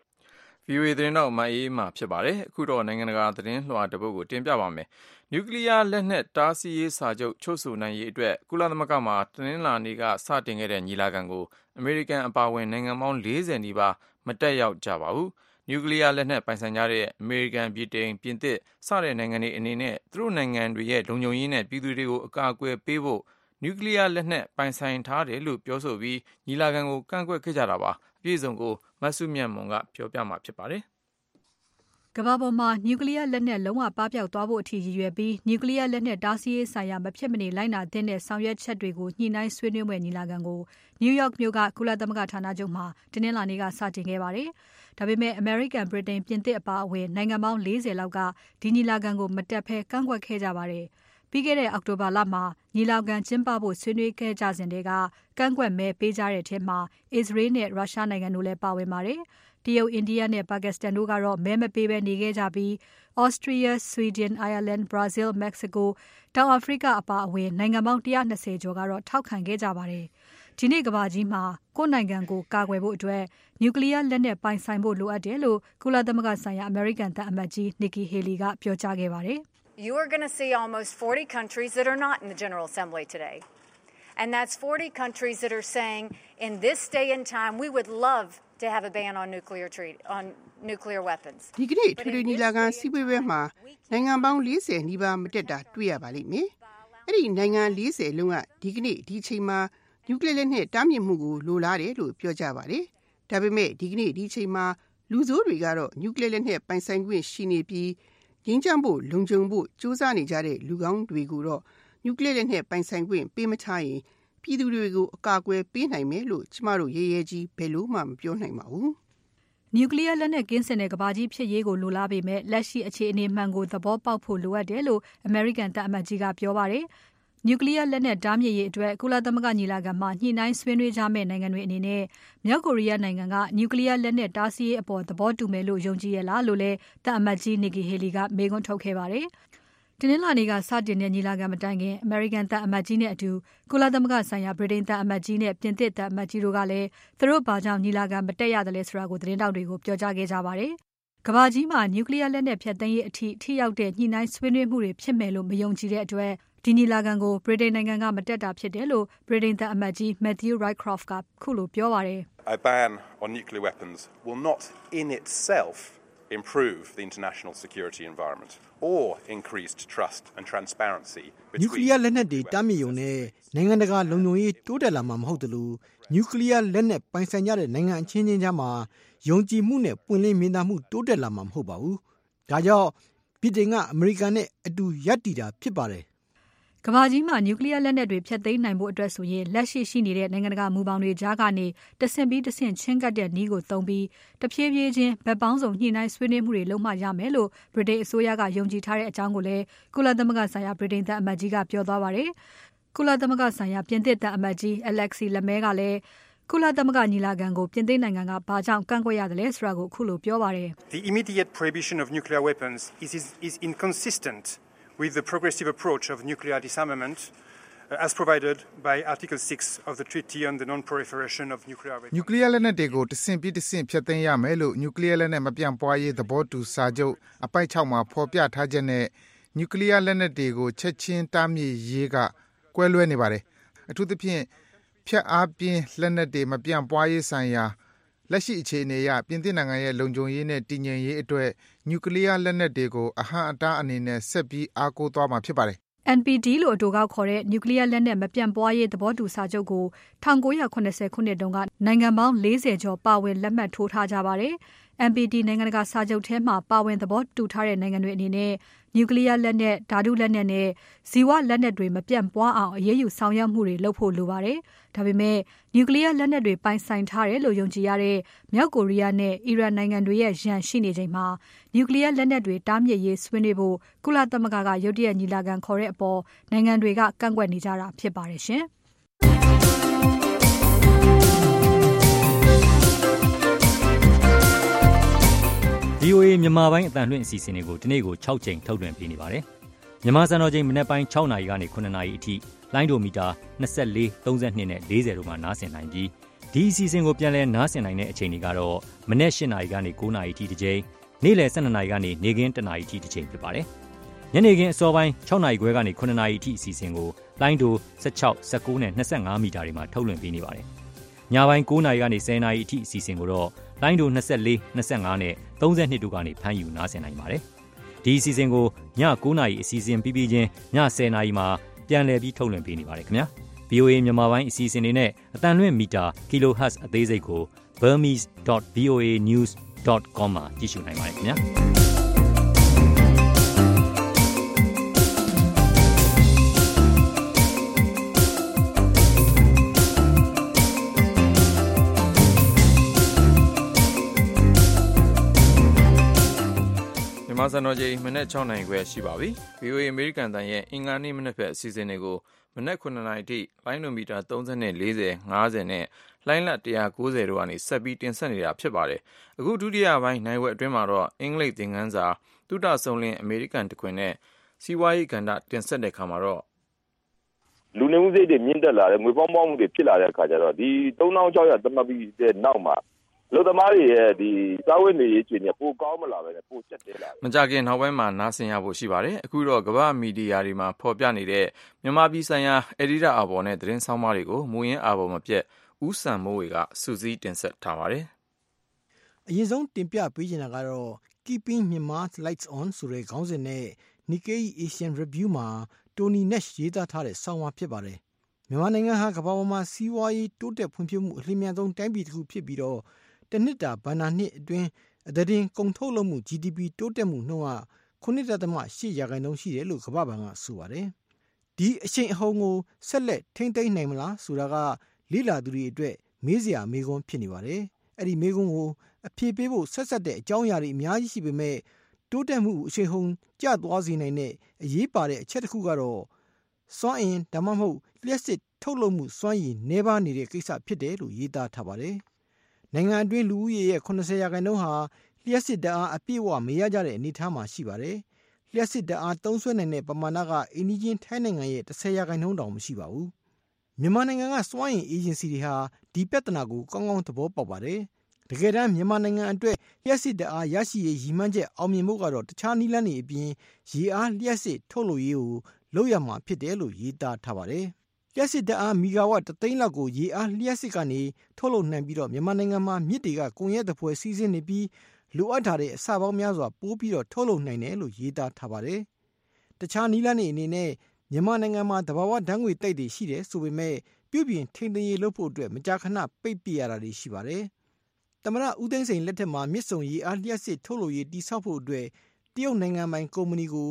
VOA သတင်းတော့မအေးမှာဖြစ်ပါတယ်အခုတော့နိုင်ငံတကာသတင်းလွှာတစ်ပုဒ်ကိုတင်ပြပါမယ်နျူကလီးယားလက်နက်တားဆီးရေးစာချုပ်ချုပ်ဆိုနိုင်ရေးအတွက်ကုလသမဂ္ဂမှာတနင်္လာနေ့ကစတင်ခဲ့တဲ့ညီလာခံကိုအမေရိကန်အပါအဝင်နိုင်ငံပေါင်း40နီးပါးမတက်ရောက်ကြပါဘူးနျူကလီးယားလက်နက်ပိုင်ဆိုင်ကြတဲ့အမေရိကန်ဗြိတိန်ပြင်သစ်စတဲ့နိုင်ငံတွေအနေနဲ့သူတို့နိုင်ငံတွေရဲ့လုံခြုံရေးနဲ့ပြည်သူတွေကိုအကာအကွယ်ပေးဖို့နျူကလီးယားလက်နက်ပိုင်ဆိုင်ထားတယ်လို့ပြောဆိုပြီးညီလာခံကိုကန့်ကွက်ခဲ့ကြတာပါအပြည့်စုံကိုမဆုမြတ်မွန်ကပြောပြမှာဖြစ်ပါတယ်။ကမ္ဘာပေါ်မှာနျူကလ িয়ার လက်နက်လုံးဝပပျောက်သွားဖို့အထိရည်ရွယ်ပြီးနျူကလ িয়ার လက်နက်တားဆီးရေးဆိုင်ရာမဖြစ်မနေလိုက်နာသင့်တဲ့ဆောင်ရွက်ချက်တွေကိုညှိနှိုင်းဆွေးနွေးမယ့်ညီလာခံကို New York မြို့ကကုလသမဂ္ဂဌာနချုပ်မှာတင်းနှင်းလာနေ့ကစတင်ခဲ့ပါတယ်။ဒါပေမဲ့ American, Britain, ပြင်သစ်အပါအဝင်နိုင်ငံပေါင်း40လောက်ကဒီညီလာခံကိုမတက်ဘဲကန့်ကွက်ခဲ့ကြပါတယ်။ပြီးခဲ့တဲ့အောက်တိုဘာလမှာညီလာခံကျင်းပဖို့ဆွေးနွေးခဲ့ကြစဉ်တည်းကကန့်ကွက်မဲပေးကြတဲ့ထဲမှာ Israel နဲ့ Russia နိုင်ငံတို့လည်းပါဝင်ပါတယ်။တရုတ် India နဲ့ Pakistan တို့ကတော့မဲမပေးဘဲနေခဲ့ကြပြီး Austria, Sweden, Ireland, Brazil, Mexico, တောင်အာဖရိကအပါအဝင်နိုင်ငံပေါင်း120ကျော်ကတော့ထောက်ခံခဲ့ကြပါတယ်။ဒီနေ့ကမ္ဘာကြီးမှာကိုယ့်နိုင်ငံကိုကာကွယ်ဖို့အတွက်နျူကလ িয়ার လက်နက်ပိုင်ဆိုင်ဖို့လိုအပ်တယ်လို့ကုလသမဂ္ဂဆိုင်ရာ American သံအမတ်ကြီး Nikki Haley ကပြောကြားခဲ့ပါတယ်။ You are going to see almost 40 countries that are not in the General Assembly today. And that's 40 countries that are saying in this day and time we would love to have a ban on nuclear weapons. ဒီကနေ့ထွေထွေညီလာခံစည်းဝေးပွဲမှာနိုင်ငံပေါင်း40နီးပါးမတက်တာတွေ့ရပါလိမ့်မယ်။အဲ့ဒီနိုင်ငံ40လုံးကဒီကနေ့ဒီချိန်မှာနျူကလ িয়ার လက်နက်တားမြစ်မှုကိုလိုလားတယ်လို့ပြောကြပါတယ်။ဒါပေမဲ့ဒီကနေ့ဒီချိန်မှာလူဆိုးတွေကတော့နျူကလ িয়ার လက်နက်ပိုင်ဆိုင်ခွင့်ရှိနေပြီးငြင်းချမ်းဖို့လုံခြုံဖို့စူးစမ်းနေကြတဲ့လူကောင်းတွေကိုတော့နျူကလ িয়ার လက်နက်ပိုင်ဆိုင်ခွင့်ပေးမထားရင်ပြည်သူတွေကိုအကာအကွယ်ပေးနိုင်မယ်လို့ကျမတို့ရဲရဲကြီးဘယ်လို့မှမပြောနိုင်ပါဘူး။နျူကလ িয়ার လက်နက်ကင်းစင်တဲ့ကမ္ဘာကြီးဖြစ်ရေးကိုလိုလားပေမဲ့လက်ရှိအခြေအနေမှန်ကိုသဘောပေါက်ဖို့လိုအပ်တယ်လို့ American သံအမတ်ကြီးကပြောပါတယ်။နျူကလ িয়ার လက်နက်တားမြစ်ရေးအတွက်ကုလသမဂ္ဂညီလာခံမှာညှိနှိုင်းဆွေးနွေးကြမယ့်နိုင်ငံတွေအနေနဲ့မြောက်ကိုရီးယားနိုင်ငံကနျူကလ িয়ার လက်နက်တားဆီးရေးအပေါ်သဘောတူမယ်လို့ယုံကြည်ရလားလို့လည်းသံအမတ်ကြီး Nikki Haley ကမေးခွန်းထုတ်ခဲ့ပါတယ်။တင်းနှင်းလာနေ့ကစတင်တဲ့ညီလာခံမတိုင်ခင် American သံအမတ်ကြီးနဲ့အတူကုလသမဂ္ဂဆိုင်ရာ Britain သံအမတ်ကြီးနဲ့ပြင်သစ်သံအမတ်ကြီးတို့ကလည်းသူတို့ဘာကြောင့်ညီလာခံမတက်ရတယ်လဲဆိုတာကိုသတင်းတောက်တွေကိုပြောကြားခဲ့ကြပါတယ်။ကမ္ဘာကြီးမှာနျူကလ িয়ার လက်နက်ဖျက်သိမ်းရေးအထိရောက်တဲ့ညှိနှိုင်းဆွေးနွေးမှုတွေဖြစ်မယ်လို့မယုံကြည်တဲ့အတွက်ဒီညီလာခံကို Britain နိုင်ငံကမတက်တာဖြစ်တယ်လို့ Britain သံအမတ်ကြီး Matthew Rycroft ကခုလိုပြောပါတယ်။ A ban on nuclear weapons will not in itself improve the international security environment or increased trust and transparency between နျူကလ িয়ার လက်နက်တွေတားမြစ်ရုံနဲ့နိုင်ငံတကာလုံခြုံရေးတိုးတက်လာမှာမဟုတ်သလိုနျူကလ িয়ার လက်နက်ပိုင်ဆိုင်ကြတဲ့နိုင်ငံအချင်းချင်းကြားမှာယုံကြည်မှုနဲ့ပွင့်လင်းမြင်သာမှုတိုးတက်လာမှာမဟုတ်ပါဘူး။ဒါကြောင့်ဗြိတိန်ကအမေရိကန်နဲ့အတူရပ်တည်တာဖြစ်ပါတယ်။ကမ္ဘာကြီးမှာနျူကလ িয়ার လက်နက်တွေဖျက်သိမ်းနိုင်ဖို့အတွက်ဆိုရင်လက်ရှိနေတဲ့နိုင်ငံတကာမူပေါင်းတွေကြားကနေတဆင့်ပြီးတဆင့်ချင်းကပ်တဲ့နည်းကိုသုံးပြီးတဖြည်းဖြည်းချင်းဗက်ပေါင်းစုံညှိနှိုင်းဆွေးနွေးမှုတွေလုပ်မှရမယ်လို့ဗြိတိန်အစိုးရကယုံကြည်ထားတဲ့အကြောင်းကိုလည်းကုလသမဂ္ဂဆိုင်ရာဗြိတိန်သံအမတ်ကြီးကပြောသွားပါတယ်။ကုလသမဂ္ဂဆိုင်ရာပြင်သစ်သံအမတ်ကြီး Alexis Lemay ကလည်းကုလသမဂ္ဂညီလာခံကိုပြင်သစ်နိုင်ငံကဘာကြောင့်ကန့်ကွက်ရတယ်လဲဆိုတာကိုခုလိုပြောပါတယ်။ The immediate prohibition of nuclear weapons is inconsistent with the progressive approach of nuclear disarmament as provided by Article 6 of the Treaty on the Non-Proliferation of Nuclear Weapons. နျူကလ িয়ার လက်နက်တွေကိုတဆင့်ပြီးတဆင့်ဖျက်သိမ်းရမယ်လို့နျူကလ িয়ার လက်နက်မပြန့်ပွားရေးသဘောတူစာချုပ်အပိုဒ် 6 မှာဖော်ပြထားချက်နဲ့နျူကလ িয়ার လက်နက်တွေကိုချက်ချင်းတားမြစ်ရေးကကွဲလွဲနေပါတယ်။အထူးသဖြင့်ဖျက်အားပြင်းလက်နက်တွေမပြန့်ပွားရေးဆိုင်ရာလက်ရှိအခြေအနေအရပြင်သစ်နိုင်ငံရဲ့လုံခြုံရေးနဲ့တည်ငြိမ်ရေးအတွက်နျူကလ িয়ার လက်နက်တွေကိုအဟန့်အတားအနေနဲ့ဆက်ပြီးအားကိုးသွားမှာဖြစ်ပါတယ်။ NPT လို့အတိုကောက်ခေါ်တဲ့နျူကလ িয়ার လက်နက်မပြန့်ပွားရေးသဘောတူစာချုပ်ကို1980ခုနှစ်တုန်းကနိုင်ငံပေါင်း40ကျော်ပါဝင်လက်မှတ်ထိုးထားကြပါတယ်။ NPT နိုင်ငံတကာစာချုပ်ထဲမှာပါဝင်သဘောတူထားတဲ့နိုင်ငံတွေအနေနဲ့နျူကလ িয়ার လက်နက်ဓာတုလက်နက်နဲ့ဇီဝလက်နက်တွေမပြန့်ပွားအောင်အရေးယူဆောင်ရွက်မှုတွေလုပ်ဖို့လိုပါတယ်။ဒါပေမဲ့နျူကလ িয়ার လက်နက်တွေပိုင်ဆိုင်ထားတယ်လို့ယုံကြည်ရတဲ့မြောက်ကိုရီးယားနဲ့အီရန်နိုင်ငံတွေရဲ့ရန်ရှိနေချိန်မှာနျူကလ িয়ার လက်နက်တွေတားမြစ်ရေးဆွေးနွေးဖို့ကုလသမဂ္ဂကရုတ်တရက်ညီလာခံခေါ်တဲ့အပေါ်နိုင်ငံတွေကကန့်ကွက်နေကြတာဖြစ်ပါတယ်ရှင်။ VOA မြန်မာပိုင်းအတန်လွှင့်အစီအစဉ်တွေကိုဒီနေ့ကို6ချိန်ထုတ်လွှင့်ပေးနေပါတယ်။မြန်မာစံတော်ချိန်မနက်ပိုင်း6နာရီကနေ9နာရီအထိလိုင်းဒိုမီတာ24 32နဲ့40တို့မှာနားဆင်နိုင်ပြီးဒီအစီအစဉ်ကိုပြန်လည်နားဆင်နိုင်တဲ့အချိန်တွေကတော့မနက်8နာရီကနေ9နာရီအထိတစ်ချိန်နေ့လယ်12နာရီကနေနေ့ခင်း1နာရီအထိတစ်ချိန်ဖြစ်ပါတယ်။ညနေခင်းအစောပိုင်း6နာရီခွဲကနေ9နာရီအထိအစီအစဉ်ကိုလိုင်းဒို16 19နဲ့25မီတာတွေမှာထုတ်လွှင့်ပေးနေပါတယ်။ညပိုင်း9နာရီကနေ10နာရီအထိအစီအစဉ်ကိုတော့လိုင်းဒို24 25နဲ့32တို့ကနေဖမ်းယူနားဆင်နိုင်ပါတယ်။ဒီအစီအစဉ်ကိုည9နာရီအစီအစဉ်ပြီးပြီးချင်းည10နာရီမှာပြန်လည်ပြီးထုတ်လွှင့်ပေးနေပါတယ်ခင်ဗျာ။ VOA မြန်မာပိုင်းအစီအစဉ်တွေနဲ့အတန်လွှင့်မီတာ kHz အသေးစိတ်ကို burmese.voanews.com မှာကြည့်ရှုနိုင်ပါတယ်ခင်ဗျာမြန်မာစံတော်ချိန်မနက် 6 နာရီခွဲရှိပါပြီ။ VOA အမေရိကန်တန်ရဲ့အင်္ဂါနေ့မနက်ဖက်အစီအစဉ်တွေကိုမနက် 9 နာရီထိလိုင်းနိုမီတာ 30 နဲ့ 40, 50 နဲ့လိုင်းလ 190 တို့ကနေဆက်ပြီးတင်ဆက်နေတာဖြစ်ပါတယ်။အခုဒုတိယပိုင်းနိုင်ဝက်အတွင်းမှာတော့အင်္ဂလိပ်သင်ခန်းစာသုတဆုံလင်းအမေရိကန်တခွင်နဲ့စီးပွားရေးကဏ္ဍတင်ဆက်တဲ့အခါမှာတော့လူနေမှုစိတ်တွေမြင့်တက်လာတယ်ငွေပေါင်းမှုတွေဖြစ်လာတဲ့အခါကျတော့ဒီ3600သတ်မှတ်ပြီးတဲ့နောက်မှာလူသမားတွေရဲ့ဒီစားဝတ်နေရေးအခြေအနေပိုကောင်းမလာပဲနဲ့ပိုကျက်တဲလာတယ်။မကြခင်နောက်ပိုင်းမှာနားဆင်ရဖို့ရှိပါတယ်။အခုတော့ကမ္ဘာမီဒီယာတွေမှာဖော်ပြနေတဲ့မြန်မာပြည်ဆိုင်ရာအက်ဒီတာအာဘော်နဲ့သတင်းဆောင်မတွေကိုမူရင်းအာဘော်မပြတ်ဦးစံမိုးဝေကစူးစီးတင်ဆက်ထားပါတယ်။အရင်ဆုံးတင်ပြပေးချင်တာကတော့ Keeping Myanmar's Lights On ဆိုတဲ့ခေါင်းစဉ်နဲ့ Nikkei Asian Review မှာ Tony Nash ရေးသားထားတဲ့ဆောင်းပါးဖြစ်ပါတယ်။မြန်မာနိုင်ငံဟာကမ္ဘာပေါ်မှာစီးပွားရေးတိုးတက်ဖွံ့ဖြိုးမှုအလျင်မြန်ဆုံးတိုင်းပြည်တစ်ခုဖြစ်ပြီးတော့တနှစ်တာဘဏ္ဍာနှစ်အတွင်းအသားတင်ကုန်ထုတ်လုပ်မှု GDP တိုးတက်မှုနှုန်းက 9.8% ရှိတယ်လို့ကမ္ဘာဘဏ်ကဆိုပါတယ်။ဒီအရှိန်အဟုန်ကိုဆက်လက်ထိန်းသိမ်းနိုင်မလားဆိုတာကလေ့လာသူတွေအတွက်မေးစရာမေးခွန်းဖြစ်နေပါတယ်။အဲ့ဒီမေးခွန်းကိုအဖြေပေးဖို့ဆက်ဆက်တဲ့အကြောင်းအရာတွေအများကြီးရှိပေမဲ့တိုးတက်မှုအရှိန်အဟုန်ကျသွားစေနိုင်တဲ့အရေးပါတဲ့အချက်တစ်ခုကတော့စွမ်းအင်ဒါမှမဟုတ်လျှက်စစ်ထုတ်လုပ်မှုစွမ်းရည်နှဲပါနေတဲ့ကိစ္စဖြစ်တယ်လို့ရေးသားထားပါတယ်။နိုင်ငံအတွင်းလူဦးရေရဲ့ 80% ဟာလျှက်စစ်ဓာတ်အားအပြည့်အဝမရကြတဲ့အနေအထားမှာရှိပါတယ်။လျှက်စစ်ဓာတ်အားသုံးစွဲနိုင်တဲ့ပမာဏကအိန္ဒိယထိုင်းနိုင်ငံရဲ့ 10% တောင်မရှိပါဘူး။မြန်မာနိုင်ငံကစွမ်းအင်အေဂျင်စီတွေဟာဒီပြဿနာကိုကောင်းကောင်းသဘောပေါက်ပါတယ်။တကယ်တမ်းမြန်မာနိုင်ငံအတွက်လျှက်စစ်ဓာတ်အားရရှိရေးရည်မှန်းချက်အောင်မြင်ဖို့ကတော့တခြားနည်းလမ်းတွေအပြင်ရေအားလျှက်စစ်ထုတ်လုပ်ရေးကိုလုပ်ရမှာဖြစ်တယ်လို့ရေးသားထားပါတယ်။လျှက်စစ်ဓာတ်အားမီဂါဝတ်3သိန်းလောက်ကိုရေအားလျှက်စစ်ကနေထုတ်လုပ်နိုင်ပြီးတော့မြန်မာနိုင်ငံမှာမြစ်တွေကကုန်ရက်သဖွယ်စီးဆင်းနေပြီးလိုအပ်ထားတဲ့အစပေါင်းများစွာပိုးပြီးတော့ထုတ်လုပ်နိုင်တယ်လို့ရေးသားထားပါတယ်။တခြားနည်းလမ်းတွေအနေနဲ့မြန်မာနိုင်ငံမှာသဘာဝဓာတ်ငွေတိုက်တွေရှိတယ်ဆိုပေမဲ့ပြုပြင်ထိန်းသိမ်းရေးလုပ်ဖို့အတွက်မကြာခဏပိတ်ပစ်ရတာတွေရှိပါတယ်။သမ္မတဦးသိန်းစိန်လက်ထက်မှာမြစ်ဆုံရေအားလျှက်စစ်ထုတ်လုပ်ရေးတည်ဆောက်ဖို့အတွက်တရုတ်နိုင်ငံပိုင်ကုမ္ပဏီကို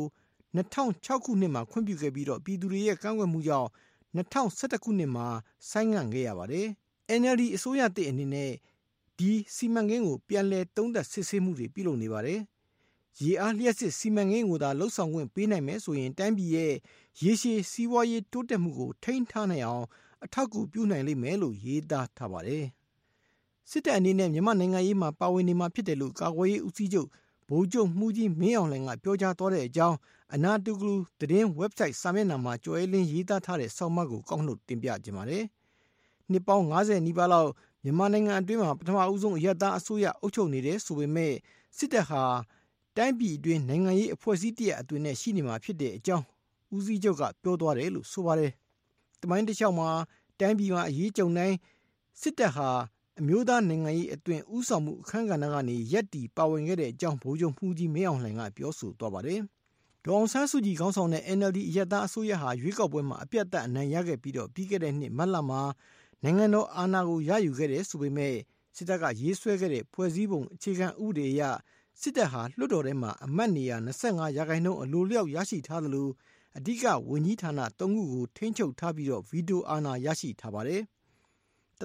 2006ခုနှစ်မှာခွင့်ပြုခဲ့ပြီးတော့ပြည်သူတွေရဲ့ကန့်ကွက်မှုကြောင့်2011ခုနှစ်မှာဆိုင်းငံ့ခဲ့ရပါတယ်။ NLD အစိုးရသစ်အနေနဲ့ဒီစီမံကိန်းကိုပြန်လည်သုံးသပ်စစ်ဆေးမှုတွေပြုလုပ်နေပါတယ်။ရေအားလျှက်စစ်စီမံကိန်းကိုသာလှုပ်ဆောင်ခွင့်ပေးနိုင်မယ်ဆိုရင်တိုင်းပြည်ရဲ့ရေရှည်စီးပွားရေးတိုးတက်မှုကိုထိန်းထားနိုင်အောင်အထောက်အကူပြုနိုင်လိမ့်မယ်လို့ရေးသားထားပါတယ်။စစ်တပ်အနေနဲ့မြန်မာနိုင်ငံရေးမှာပါဝင်နေမှာဖြစ်တယ်လို့ကာကွယ်ရေးဦးစီးချုပ်ဗိုလ်ချုပ်မှုကြီးမင်းအောင်လှိုင်ကပြောကြားသွားတဲ့အကြောင်းအနာတူကလူသတင်း website စာမျက်နှာမှာကြော်ရဲလင်းရေးသားထားတဲ့ဆောင်းပါးကိုကောက်နှုတ်တင်ပြကြပါမယ်။နှစ်ပေါင်း50နီးပါးလောက်မြန်မာနိုင်ငံအတွင်းမှာပထမအဆုံးအရပ်သားအစိုးရအုပ်ချုပ်နေတဲ့ဆိုပေမဲ့စစ်တပ်ဟာတိုင်းပြည်အတွင်းနိုင်ငံရေးအဖွဲ့အစည်းတရအတွင်းနဲ့ရှိနေမှာဖြစ်တဲ့အကြောင်းဦးစီးချုပ်ကပြောသွားတယ်လို့ဆိုပါတယ်။တမိုင်းတစ်လျှောက်မှာတိုင်းပြည်မှာအရေးကြုံတိုင်းစစ်တပ်ဟာအမျိုးသားနိုင်ငံရေးအတွင်းဥဆောင်မှုအခမ်းကဏ္ဍကနေရက်တီပါဝင်ခဲ့တဲ့အကြောင်းဗိုလ်ချုပ်မှုကြီးမင်းအောင်လှိုင်ကပြောဆိုသွားပါတယ်။ဒေါ်အောင်ဆန်းစုကြည်ခေါင်းဆောင်တဲ့ NLD အရပ်သားအစိုးရဟာရွေးကောက်ပွဲမှာအပြတ်အသတ်အနိုင်ရခဲ့ပြီးတော့ပြီးခဲ့တဲ့နှစ်မတ်လမှာနိုင်ငံတော်အာဏာကိုရယူခဲ့တယ်ဆိုပေမဲ့စစ်တပ်ကရေးဆွဲခဲ့တဲ့ဖွဲ့စည်းပုံအခြေခံဥပဒေအရစစ်တပ်ဟာလွှတ်တော်ထဲမှာအမတ်နေရာ25%အလိုလျောက်ရရှိထားသလိုအဓိကဝန်ကြီးဌာန3ခုကိုထိန်းချုပ်ထားပြီးတော့ဗီတိုအာဏာရရှိထားပါတယ်။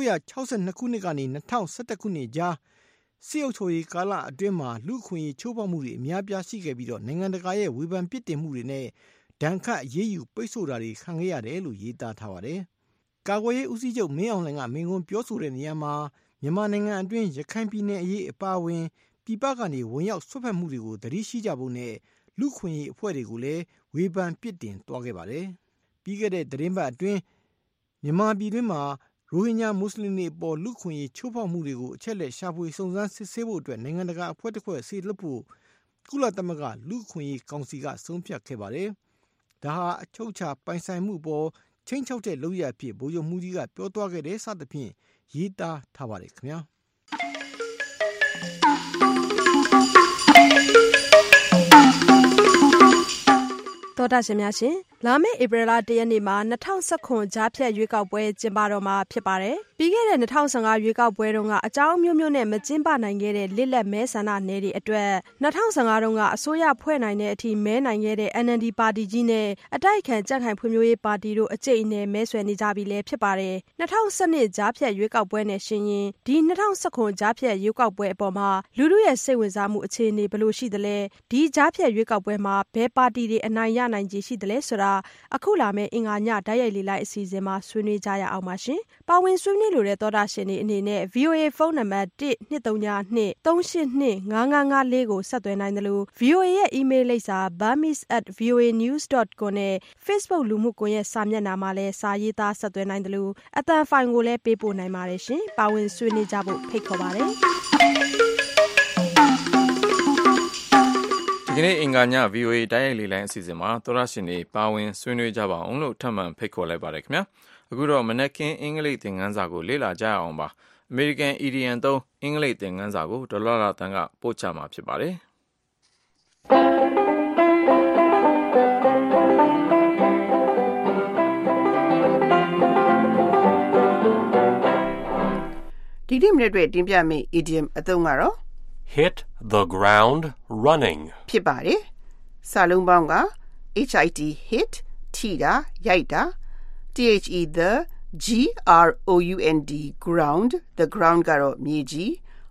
1962ခုနှစ်ကနေ2011ခုနှစ်ကြားစစ်အုပ်ချုပ်ရေးကာလအတွင်းမှာလူခွင့်ရေးချိုးဖောက်မှုတွေအများပြားရှိခဲ့ပြီးတော့နိုင်ငံတကာရဲ့ဝေဖန်ပြစ်တင်မှုတွေနဲ့ဒဏ်ခတ်အရေးယူပိတ်ဆို့တာတွေခံခဲ့ရတယ်လို့ရေးသားထားပါတယ်။ကာကွယ်ရေးဦးစီးချုပ်မင်းအောင်လှိုင်ကမင်းကွန်းပြောဆိုတဲ့နေရာမှာမြန်မာနိုင်ငံအတွင်းရခိုင်ပြည်နယ်အရေးအပါအဝင်ပြည်ပကနေဝင်ရောက်ဆွတ်ဖက်မှုတွေကိုသတိရှိကြဖို့နဲ့လူခွင့်ရေးအဖွဲ့တွေကိုလည်းဝေဖန်ပြစ်တင်သွားခဲ့ပါတယ်။ပြီးခဲ့တဲ့သတင်းပတ်အတွင်းမြန်မာပြည်တွင်းမှာရိုဟင်ဂျာမွတ်စလင်တွေပေါ်လူခွင့်ရေးချိုးဖောက်မှုတွေကိုအချက်လက်ရှာဖွေစုံစမ်းစစ်ဆေးဖို့အတွက်နိုင်ငံတကာအဖွဲ့တစ်ဖွဲ့ဆေးလွှတ်ဖို့ကုလသမဂ္ဂလူခွင့်ရေးကောင်စီကဆုံးဖြတ်ခဲ့ပါတယ်။ဒါဟာအချုပ်အခြာပိုင်ဆိုင်မှုပေါ်ချင်းချောက်တဲ့လုပ်ရဖြစ်ဗိုလ်ချုပ်မှုကြီးကပြောသွားခဲ့တဲ့စသဖြင့်ရေးသားထားပါတယ်ခင်ဗျာတော်တာရှင်များရှင်လာမယ့်ဧပြီလ1ရက်နေ့မှာ2019ကြားဖြတ်ရွေးကောက်ပွဲကျင်းပတော့မှာဖြစ်ပါတယ်။ပြီးခဲ့တဲ့2015ရွေးကောက်ပွဲတုန်းကအကြောင်းမျိုးမျိုးနဲ့မကျင်းပနိုင်ခဲ့တဲ့လစ်လက်မဲဆန္ဒနယ်တွေအတွက်2015တုန်းကအစိုးရဖွဲ့နိုင်တဲ့အထိမဲနိုင်ခဲ့တဲ့ NLD ပါတီကြီးနဲ့အတိုက်အခံကြံ့ခိုင်ဖွံ့ဖြိုးရေးပါတီတို့အကျိတ်အနယ်မဲဆွယ်နေကြပြီလည်းဖြစ်ပါတယ်။2012ကြားဖြတ်ရွေးကောက်ပွဲနဲ့ရှင်ရင်ဒီ2019ကြားဖြတ်ရွေးကောက်ပွဲအပေါ်မှာလူထုရဲ့စိတ်ဝင်စားမှုအခြေအနေဘယ်လိုရှိသလဲဒီကြားဖြတ်ရွေးကောက်ပွဲမှာဘယ်ပါတီတွေအနိုင်ရနိုင်ခြေရှိသလဲဆိုတာအခုလာမယ့်အင်္ဂါညဓာတ်ရိုက်လေလိုက်အစီအစဉ်မှာဆွေးနွေးကြရအောင်ပါရှင်။ပါဝင်ဆွေးနွေးလိုတဲ့သောတာရှင်တွေအနေနဲ့ VOA ဖုန်းနံပါတ်12392382555ကိုဆက်သွယ်နိုင်တယ်လို့ VOA ရဲ့ email လိပ်စာ burmese@voanews.com နဲ့ Facebook လူမှုကွန်ရက်စာမျက်နှာမှာလည်းစာရေးသားဆက်သွယ်နိုင်တယ်လို့အသံဖိုင်ကိုလည်းပေးပို့နိုင်ပါတယ်ရှင်။ပါဝင်ဆွေးနွေးကြဖို့ဖိတ်ခေါ်ပါတယ်။ဒီကနေ့အင်္ဂါည VOA တိုက်ရိုက်လေလိုင်းအစီအစဉ်မှာသောရရှင်တွေပါဝင်ဆွေးနွေးကြပါအောင်လို့ထပ်မံဖိတ်ခေါ်လိုက်ပါတယ်ခင်ဗျာအခုတော့မနက်ခင်းအင်္ဂလိပ်သင်ခန်းစာကိုလေ့လာကြရအောင်ပါအမေရိကန် EDN 3အင်္ဂလိပ်သင်ခန်းစာကိုဒေါ်လာတန်ကပို့ချမှာဖြစ်ပါတယ်ဒီနေ့မနေ့တွေ့တင်ပြမယ့် idiom အသုံးကတော့ hit the ground running ဖြစ်ပါတယ်။စာလုံးပေါင်းက hit hit ထိတာရိုက်တာ the ground the ground ကတော့မြေကြီး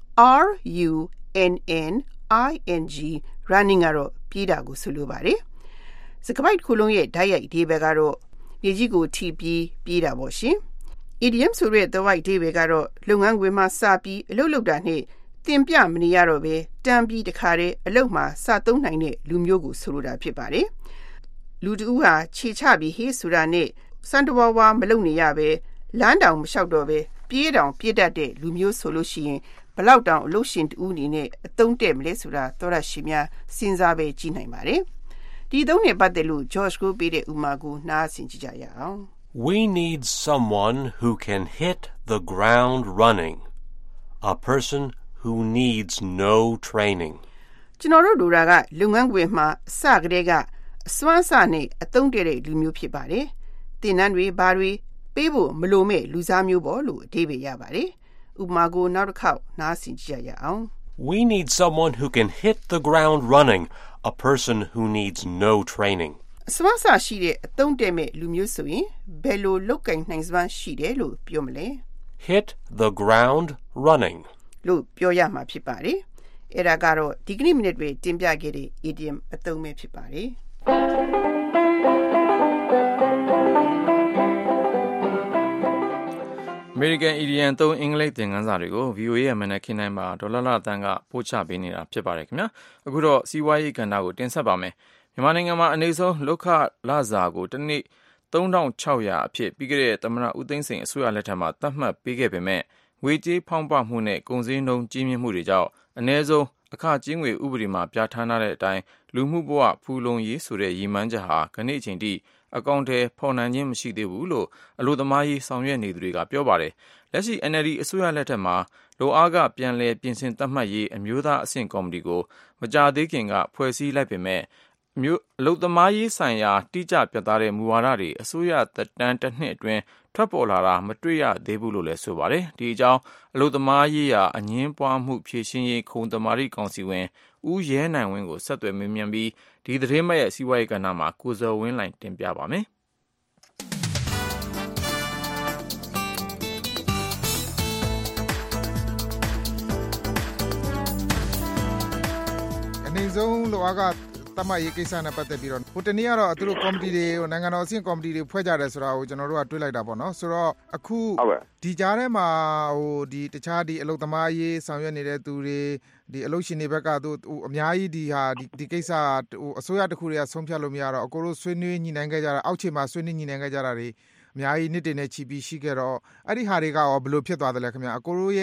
running running ကတော့ပြေးတာကိုဆိုလိုပါတယ်။စကားပိုက်ခုလုံးရဲ့ဓာတ်ရိုက်အဓိပ္ပာယ်ကတော့မြေကြီးကိုထိပြီးပြေးတာပေါ့ရှင်။ idiom ဆိုတဲ့သဝိုက်အဓိပ္ပာယ်ကတော့လုပ်ငန်းခွင်မှာစပြီးအလုပ်လုပ်တာနဲ့တင်ပြမနေရတော့ပဲတန်းပြီးတခါတည်းအလုပ်မှာစသုံးနိုင်တဲ့လူမျိုးကိုဆိုလိုတာဖြစ်ပါတယ်။လူတဦးဟာခြေချပြီးဟေးဆိုတာနဲ့စံတဝါဝါမလုပ်နေရပဲလမ်းတောင်မလျှောက်တော့ပဲပြေးတောင်ပြေးတတ်တဲ့လူမျိုးဆိုလို့ရှိရင်ဘလောက်တောင်အလုပ်ရှင်တူအနေနဲ့အသုံးတဲ့မလဲဆိုတာသောရရှိများစဉ်းစားပဲကြည့်နိုင်ပါတယ်။ဒီသုံးနဲ့ပတ်သက်လို့ George ကိုပေးတဲ့ဥမာကိုနားဆင်ကြည့်ကြရအောင်။ We need someone who can hit the ground running. A person who needs no training. ကျွန်တော်တို့လူကလုပ်ငန်းခွင်မှာအစကတည်းကအစွမ်းစနဲ့အသုံးတည့်တဲ့လူမျိုးဖြစ်ပါတယ်။သင်တန်းတွေဘာတွေပေးဖို့မလိုမဲ့လူစားမျိုးပေါ့လို့အဓိပ္ပာယ်ရပါတယ်။ဥပမာကိုနောက်တစ်ခေါက်နားဆင်ကြည့်ရအောင်။ We need someone who can hit the ground running. A person who needs no training. အစွမ်းစရှိတဲ့အသုံးတည့်မဲ့လူမျိုးဆိုရင်ဘယ်လိုလုပ်ကင်နိုင်စွမ်းရှိတယ်လို့ပြောမလဲ။ Hit the ground running. လို့ပြောရမှာဖြစ်ပါတယ်။အဲ့ဒါကတော့ဒီကနေ့မိနစ်တွေတင်ပြခဲ့တဲ့ idiom အသုံးပဲဖြစ်ပါတယ်။ American EDN 3အင်္ဂလိပ်သင်ခန်းစာတွေကို VOA ရဲ့မနက်ခင်းတိုင်းမှာဒေါ်လာတန်ကပို့ချပေးနေတာဖြစ်ပါတယ်ခင်ဗျာအခုတော့စီးပွားရေးကဏ္ဍကိုတင်ဆက်ပါမယ်မြန်မာနိုင်ငံမှာအနေဆုံးလောက်ခလစာကိုတစ်နေ့3600အဖြစ်ပြီးခဲ့တဲ့သမ္မတဦးသိန်းစိန်အစိုးရလက်ထက်မှာသတ်မှတ်ပေးခဲ့ပေမဲ့ငွေကြေးဖောင်းပွမှုနဲ့ကုန်စည်နှုန်းကြီးမြင့်မှုတွေကြောင့်အ ਨੇ ဆုံးအခကြေးငွေဥပဒေမှာပြဋ္ဌာန်းထားတဲ့အတိုင်းလူမှုဘဝဖူလုံရေးဆိုတဲ့ရည်မှန်းချက်ဟာခဏအချိန်ထိအကောင့်ထဲဖော်နိုင်ခြင်းမရှိသေးဘူးလို့အလို့သမားရေးဆောင်ရွက်နေသူတွေကပြောပါတယ်လက်ရှိ NLD အစိုးရလက်ထက်မှာလိုအားကပြန်လည်ပြင်ဆင်သတ်မှတ်ရေးအမျိုးသားအဆင့်ကော်မတီကိုမကြာသေးခင်ကဖွဲ့စည်းလိုက်ပေမဲ့အလို့သမားရေးဆိုင်ရာတိကျပြတ်သားတဲ့မူဝါဒတွေအစိုးရသက်တမ်းတစ်နှစ်အတွင်းထွက်ပေါ်လာတာမတွေ့ရသေးဘူးလို့လည်းဆိုပါတယ်ဒီအကြောင်းအလို့သမားရေးရာအငင်းပွားမှုဖြေရှင်းရေးခုံသမာဓိကောင်စီဝင်ဦးရဲနိုင်ဝင်းကိုဆက်သွယ်မေးမြန်းပြီးဒီသတင်းမဲ့ရဲ့စီးပွားရေးကဏ္ဍမှာကိုဇော်ဝင်းလှိုင်တင်ပြပါမယ်အနေဆုံးလိုအားကတမရေးကိစ္စနဲ့ပတ်သက်ပြီးတော့ဟိုတနေ့ကတော့သူတို့ကော်မတီတွေနိုင်ငံတော်အဆင့်ကော်မတီတွေဖွဲ့ကြတယ်ဆိုတာကိုကျွန်တော်တို့ကတွေးလိုက်တာပေါ့နော်ဆိုတော့အခုဒီကြားထဲမှာဟိုဒီတခြားဒီအလုပ်သမားရေးဆောင်ရွက်နေတဲ့သူတွေဒီအလုပ်ရှင်တွေဘက်ကသူအများကြီးဒီဟာဒီကိစ္စဟိုအစိုးရတစ်ခုတည်းကဆုံးဖြတ်လို့မရတော့အကိုတို့ဆွေးနွေးညှိနှိုင်းခဲ့ကြတာအောက်ခြေမှာဆွေးနွေးညှိနှိုင်းခဲ့ကြတာတွေအများကြီးနှစ်တင်နဲ့ချီပြီးရှိခဲ့တော့အဲ့ဒီဟာတွေကရောဘယ်လိုဖြစ်သွားသလဲခင်ဗျာအကိုတို့ရဲ့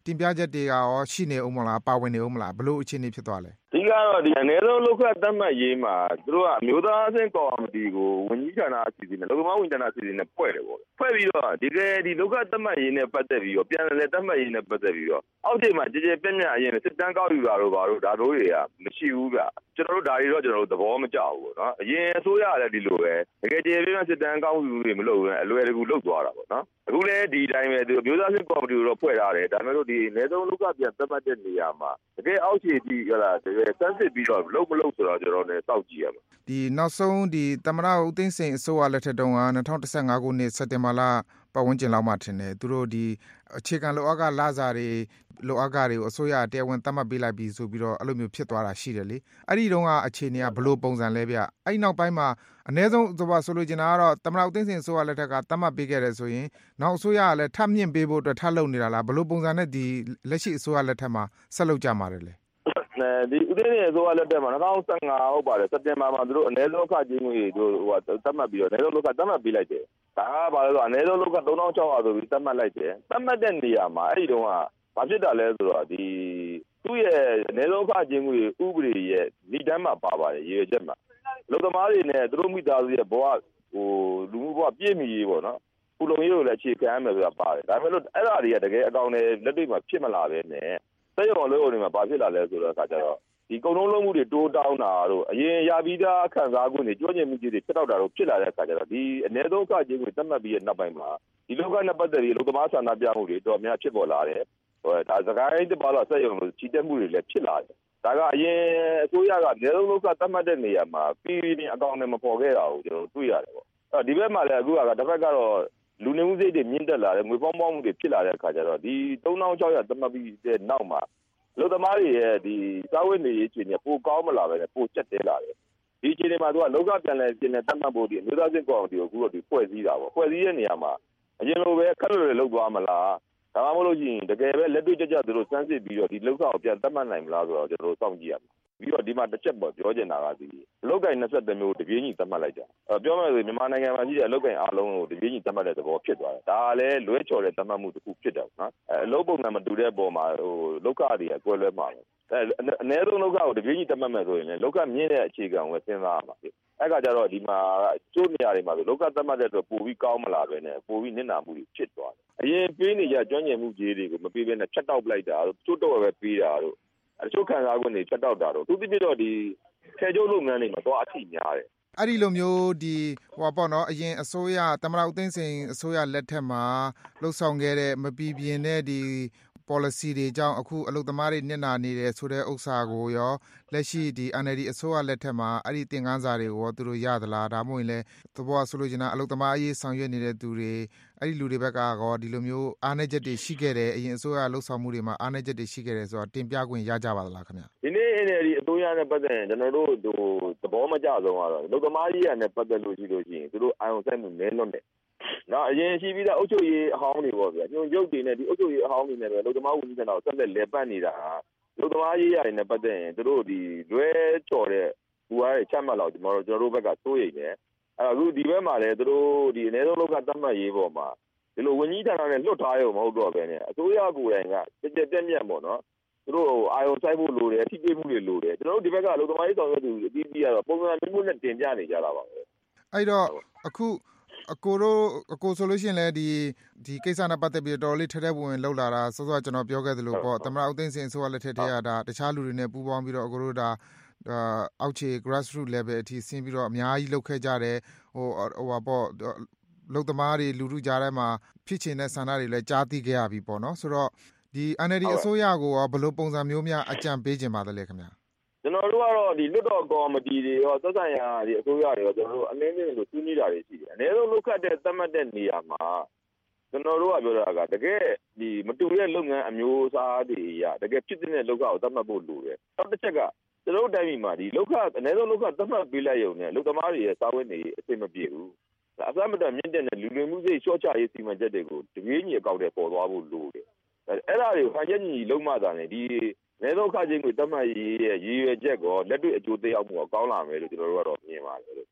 တင်ပြချက်တွေကရောရှိနေဦးမလားပါဝင်နေဦးမလားဘလို့အခြေအနေဖြစ်သွားလဲဒီကတော့ဒီအနည်းဆုံးလောက်ခသတ်မှတ်ရေးမှာသူတို့ကအမျိုးသားအဆင့်ကော်မတီကိုဝန်ကြီးဌာနအစီအစဉ်နဲ့လုံခြုံရေးဝန်ကြီးဌာနအစီအစဉ်နဲ့ဖွဲ့တယ်ပေါ့ဖွဲ့ပြီးတော့ဒီလောက်ခသတ်မှတ်ရေးနဲ့ပတ်သက်ပြီးတော့ပြန်လည်သတ်မှတ်ရေးနဲ့ပတ်သက်ပြီးတော့အောက်ခြေမှာကြည်ကြဲပြည့်ပြည့်အရင်စစ်တမ်းကောက်ယူတာတို့ဘာလို့ဒါတို့တွေကမရှိဘူးဗျကျွန်တော်တို့ဒါတွေတော့ကျွန်တော်တို့သဘောမကျဘူးပေါ့နော်အရင်အစိုးရလည်းဒီလိုပဲတကယ်ကြည်ပြည့်စစ်တမ်းကောက်ယူတွေမလုပ်ဘူးအလွယ်တကူလုပ်သွားတာပေါ့နော်အခုလည်းဒီတိုင်းပဲသူမျိုးသားစစ်ကော်မတီကိုတော့ဖွဲ့ထားတယ်ဒါပေမဲ့လို့ဒီအနည်းဆုံးလောကပြန်သတ်မှတ်တဲ့နေရာမှာတကယ်အောက်ခြေဒီဟလာတကယ်စမ်းစစ်ပြီးတော့လုံးမလုံးဆိုတော့ကျွန်တော်လည်းစောင့်ကြည့်ရမှာဒီနောက်ဆုံးဒီသမ္မတဦးသိန်းစိန်အစိုးရလက်ထက်တုန်းက2015ခုနှစ်စက်တင်ဘာလပတ်ဝန်းကျင်လောက်မှထင်တယ်သူတို့ဒီအခြေခံလိုအပ်ကလာစားတွေလိုအပ်ကတွေကိုအစိုးရတရားဝင်သတ်မှတ်ပေးလိုက်ပြီးဆိုပြီးတော့အဲ့လိုမျိုးဖြစ်သွားတာရှိတယ်လေအဲ့ဒီတုန်းကအခြေအနေကဘလို့ပုံစံလဲဗျအဲ့နောက်ပိုင်းမှာအနည်းဆုံးဆိုလိုချင်တာကတော့သမ္မတဦးသိန်းစိန်အစိုးရလက်ထက်ကသတ်မှတ်ပေးခဲ့တယ်ဆိုရင်နောက်အစိုးရကလည်းထပ်မြင့်ပေးဖို့အတွက်ထပ်လုပ်နေတာလားဘလို့ပုံစံနဲ့ဒီလက်ရှိအစိုးရလက်ထက်မှာဆက်လုပ်ကြမှာတယ်လေဒီဦးသိန်းစိန်အစိုးရလက်ထက်မှာ2015ဟုတ်ပါတယ်စက်တင်ဘာမှာသူတို့အနည်းဆုံးအခကြေးငွေတို့ဟိုသတ်မှတ်ပြီးတော့အနည်းဆုံးလောကသတ်မှတ်ပေးလိုက်တယ်ဒါကဘာလို့လဲဆိုတော့အနည်းဆုံးလောက3600ဆိုပြီးသတ်မှတ်လိုက်တယ်သတ်မှတ်တဲ့နေရာမှာအဲ့ဒီတုန်းကဘာဖြစ်တာလဲဆိုတော့ဒီသူ့ရဲ့အနည်းဆုံးအခကြေးငွေဥပဒေရဲ့ဏ္ဍာန်မှာပါပါတယ်ရေချက်မှာလူသမားတွေနဲ့သူတို့မိသားစုရဲ့ဘဝဟိုလူမှုဘဝပြည့်မီရေးပေါ့နော်ကုလုံရေးကိုလည်းအခြေခံရမယ်ဆိုတာပါတယ်ဒါပေမဲ့လို့အဲ့ဒါတွေကတကယ်အကောင်တွေလက်တွေ့မှာဖြစ်မလာပဲနဲ့စက်ရုံလုံးတွေမှာဘာဖြစ်လာလဲဆိုတော့အခါကျတော့ဒီကုံလုံးလုံးမှုတွေတိုးတောင်းတာတို့အရင်ရပြီးသားခံစား권တွေကြွညင်မှုကြီးတွေဖြစ်တော့တာတို့ဖြစ်လာတဲ့အခါကျတော့ဒီအနည်းဆုံးအခကြေးငွေသတ်မှတ်ပြီးတဲ့နောက်ပိုင်းမှာဒီလောကနဲ့ပတ်သက်ပြီးလူသမားဆန္ဒပြမှုတွေတော့များဖြစ်ပေါ်လာတယ်ဟိုဒါစကိုင်းတပါတော့စက်ရုံလို့ချီတက်မှုတွေလည်းဖြစ်လာတယ်ဒါကအရင်အစိုးရကအနည်းဆုံးလောကသတ်မှတ်တဲ့နေရာမှာပြည်ပြည်အကောင်တွေမပေါ်ခဲ့တာကိုကျွန်တော်တွေ့ရတယ်ပေါ့အဲ့ဒီဘက်မှာလည်းအခုကတစ်ဖက်ကတော့လူနေမှုစိတ်တွေမြင့်တက်လာတယ်ငွေပေါင်းမှုတွေဖြစ်လာတဲ့အခါကျတော့ဒီ3600သတ်မှတ်ပြီးတဲ့နောက်မှာလူသမားတွေရဲ့ဒီစားဝတ်နေရေးအခြေအနေပိုကောင်းမလာပဲနဲ့ပိုကျက်တဲလာတယ်ဒီအခြေအနေမှာသူကလောကပြန်လဲပြင်နဲ့တတ်မှတ်ဖို့ဒီအမျိုးသားစစ်ကော်မတီကိုအခုတော့ဒီဖွဲ့စည်းတာပေါ့ဖွဲ့စည်းတဲ့နေရာမှာအရင်လိုပဲခက်လွယ်လွယ်လုပ်သွားမလားဒါမှမဟုတ်လို့ရှိရင်တကယ်ပဲလက်တွေ့ကြကြသူတို့စမ်းစစ်ပြီးတော့ဒီလောကကိုပြန်တတ်မှတ်နိုင်မလားဆိုတော့ကျွန်တော်တို့စောင့်ကြည့်ရမှာပြီးတော့ဒီမှာတစ်ချက်ပေါ့ပြောချင်တာကဒီလောက်ကင်20မျိုးတပြေးညီသတ်မှတ်လိုက်ကြပြောမယ်ဆိုရင်မြန်မာနိုင်ငံမှာရှိတဲ့အလောက်ကင်အားလုံးကိုတပြေးညီသတ်မှတ်တဲ့သဘောဖြစ်သွားတယ်ဒါကလည်းလွဲချော်တဲ့သတ်မှတ်မှုတစ်ခုဖြစ်တယ်နော်အလုံးပုံစံမတူတဲ့ပုံမှာဟိုလောကတွေအကွဲလွဲမှာအနည်းဆုံးလောကကိုတပြေးညီသတ်မှတ်မယ်ဆိုရင်လည်းလောကမြင့်တဲ့အခြေခံကိုစဉ်းစားရမှာအဲ့ကကြတော့ဒီမှာကျိုးနေရာတွေမှာဆိုလောကသတ်မှတ်တဲ့အတွက်ပိုပြီးကောင်းမလာပဲနဲ့ပိုပြီးနစ်နာမှုတွေဖြစ်သွားတယ်အရင်ပေးနေကြကြွညင်မှုကြီးတွေကိုမပေးဘဲနဲ့ဖြတ်တောက်ပလိုက်တာတို့ချို့တော့ပဲပေးတာတို့အချို့ခံစား권တွေဖြတ်တောက်တာတို့သူတိပြတော့ဒီဆယ်ကျုပ်လုပ်ငန်းတွေမှာတော့အထိများတယ်အဲ့ဒီလိုမျိုးဒီဟိုပေါ့နော်အရင်အစိုးရသမ္မတဦးသိန်းစိန်အစိုးရလက်ထက်မှာလှုပ်ဆောင်ခဲ့တဲ့မပီပြင်တဲ့ဒီ policy တွေကြောင့်အခုအလုပ်သမားတွေနစ်နာနေတယ်ဆိုတဲ့ဥစ္စာကိုရောလက်ရှိဒီ NLD အစိုးရလက်ထက်မှာအဲ့ဒီသင်ခန်းစာတွေကိုသူတို့ရသလားဒါမှမဟုတ်လည်းသဘောဆိုလို့ချင်တာအလုပ်သမားအရေးဆောင်ရွက်နေတဲ့သူတွေအဲ့ဒီလူတွေဘက်ကရောဒီလိုမျိုးအားနည်းချက်တွေရှိခဲ့တယ်အရင်အစိုးရလှုပ်ဆောင်မှုတွေမှာအားနည်းချက်တွေရှိခဲ့တယ်ဆိုတော့တင်ပြခွင့်ရကြပါသလားခင်ဗျဒီနေ့ NLD အစိုးရနဲ့ပတ်သက်ရင်ကျွန်တော်တို့ဟိုသဘောမကျဆုံးကတော့အလုပ်သမားရေးရနဲ့ပတ်သက်လို့ရှိလို့ရှိရင်သူတို့အာရုံစိုက်မှုနည်းလွန်းတယ်နော်အရင်ရှိပြီးသားအုပ်ချုပ်ရေးအဟောင်းတွေပေါ့ဗျာညွှန်ချုပ်တွေနဲ့ဒီအုပ်ချုပ်ရေးအဟောင်းတွေနဲ့ပဲလူသမားဝန်ကြီးဌာနကိုဆက်လက်လည်ပတ်နေတာလူသမားရေးရတယ်နဲ့ပတ်သက်ရင်တို့ဒီလွဲချော်တဲ့ဘူအားတွေချက်မှတ်လောက်ကျွန်တော်တို့ဘက်ကစိုးရိမ်တယ်အခုဒီဘက်မှာလည်းတို့ဒီအနည်းဆုံးလောကသတ်မှတ်ရေးပေါ်မှာဒီလိုဝန်ကြီးဌာနနဲ့လွတ်ထားရုံမဟုတ်တော့ပဲနဲ့အစိုးရကိုယ်တိုင်ကတက်မြတ်ပေါ့နော်တို့အာရုံစိုက်ဖို့လိုတယ်အထီးကျမှုတွေလိုတယ်ကျွန်တော်တို့ဒီဘက်ကလူသမားရေးဆောင်ရွက်သူအပြီးကတော့ပုံစံမျိုးနဲ့တင်ပြနေကြတာပါပဲအဲ့တော့အခုအကိုဆိုလို့ရှိရင်လည်းဒီကိစ္စနဲ့ပတ်သက်ပြီးတော်တော်လေးထဲထဲဝင်လောက်လာတာစောစောကျွန်တော်ပြောခဲ့သလိုပေါ့သမ္မတဦးသိန်းစိန်အစိုးရလက်ထက်တည်းကဒါတခြားလူတွေနဲ့ပူးပေါင်းပြီးတော့အကိုတို့ဒါအောက်ခြေ grassroots level အထိဆင်းပြီးတော့အများကြီးလုပ်ခဲ့ကြတယ်ဟိုပါပေါ့လုံသမားတွေလူထုကြားထဲမှာဖြစ်ချင်တဲ့ဆန္ဒတွေလည်းကြားသိခဲ့ရပြီပေါ့နော်ဆိုတော့ဒီ NLD အစိုးရကိုရောဘယ်လိုပုံစံမျိုးများအကြံပေးခြင်းပါသလဲခင်ဗျာကျွန်တော်တို့ကတော့ဒီလွတ်တော်ကော်မတီတွေရောသက်ဆိုင်ရာဒီအစိုးရတွေရောကျွန်တော်တို့အနည်းငယ်လို့သူးနေတာတွေရှိတယ်အနည်းဆုံးလုတ်ခတ်တဲ့သတ်မှတ်တဲ့နေရာမှာကျွန်တော်တို့ကပြောတာကတကယ်ဒီမတူတဲ့လုပ်ငန်းအမျိုးအစားတွေရတကယ်ဖြစ်တဲ့လောက်ကကိုသတ်မှတ်ဖို့လိုတယ်နောက်တစ်ချက်ကကျွန်တော်တို့တိုင်းပြည်မှာဒီလောက်ခအနည်းဆုံးလောက်ခသတ်မှတ်ပေးလိုက်ရုံနဲ့လူသမားတွေရဲ့စာဝတ်နေအဆင်မပြေဘူးအစမတမြင့်တဲ့လူလူမှုစိတ်ရှော့ချရေးစီမံချက်တွေကိုတပြေးညီအကောက်တွေပေါ်သွားဖို့လိုတယ်အဲ့ဒါတွေကိုဖန်ချက်ညီလုံးမသာနဲ့ဒီနေတော့ခချင်းကိုတတ်မှတ်ရေးရဲ့ရည်ရွယ်ချက်ကောလက်တွေ့အကျိုးသက်ရောက်မှုကောင်းလာမယ်လို့ကျွန်တော်တို့ကတော့မြင်ပါတယ်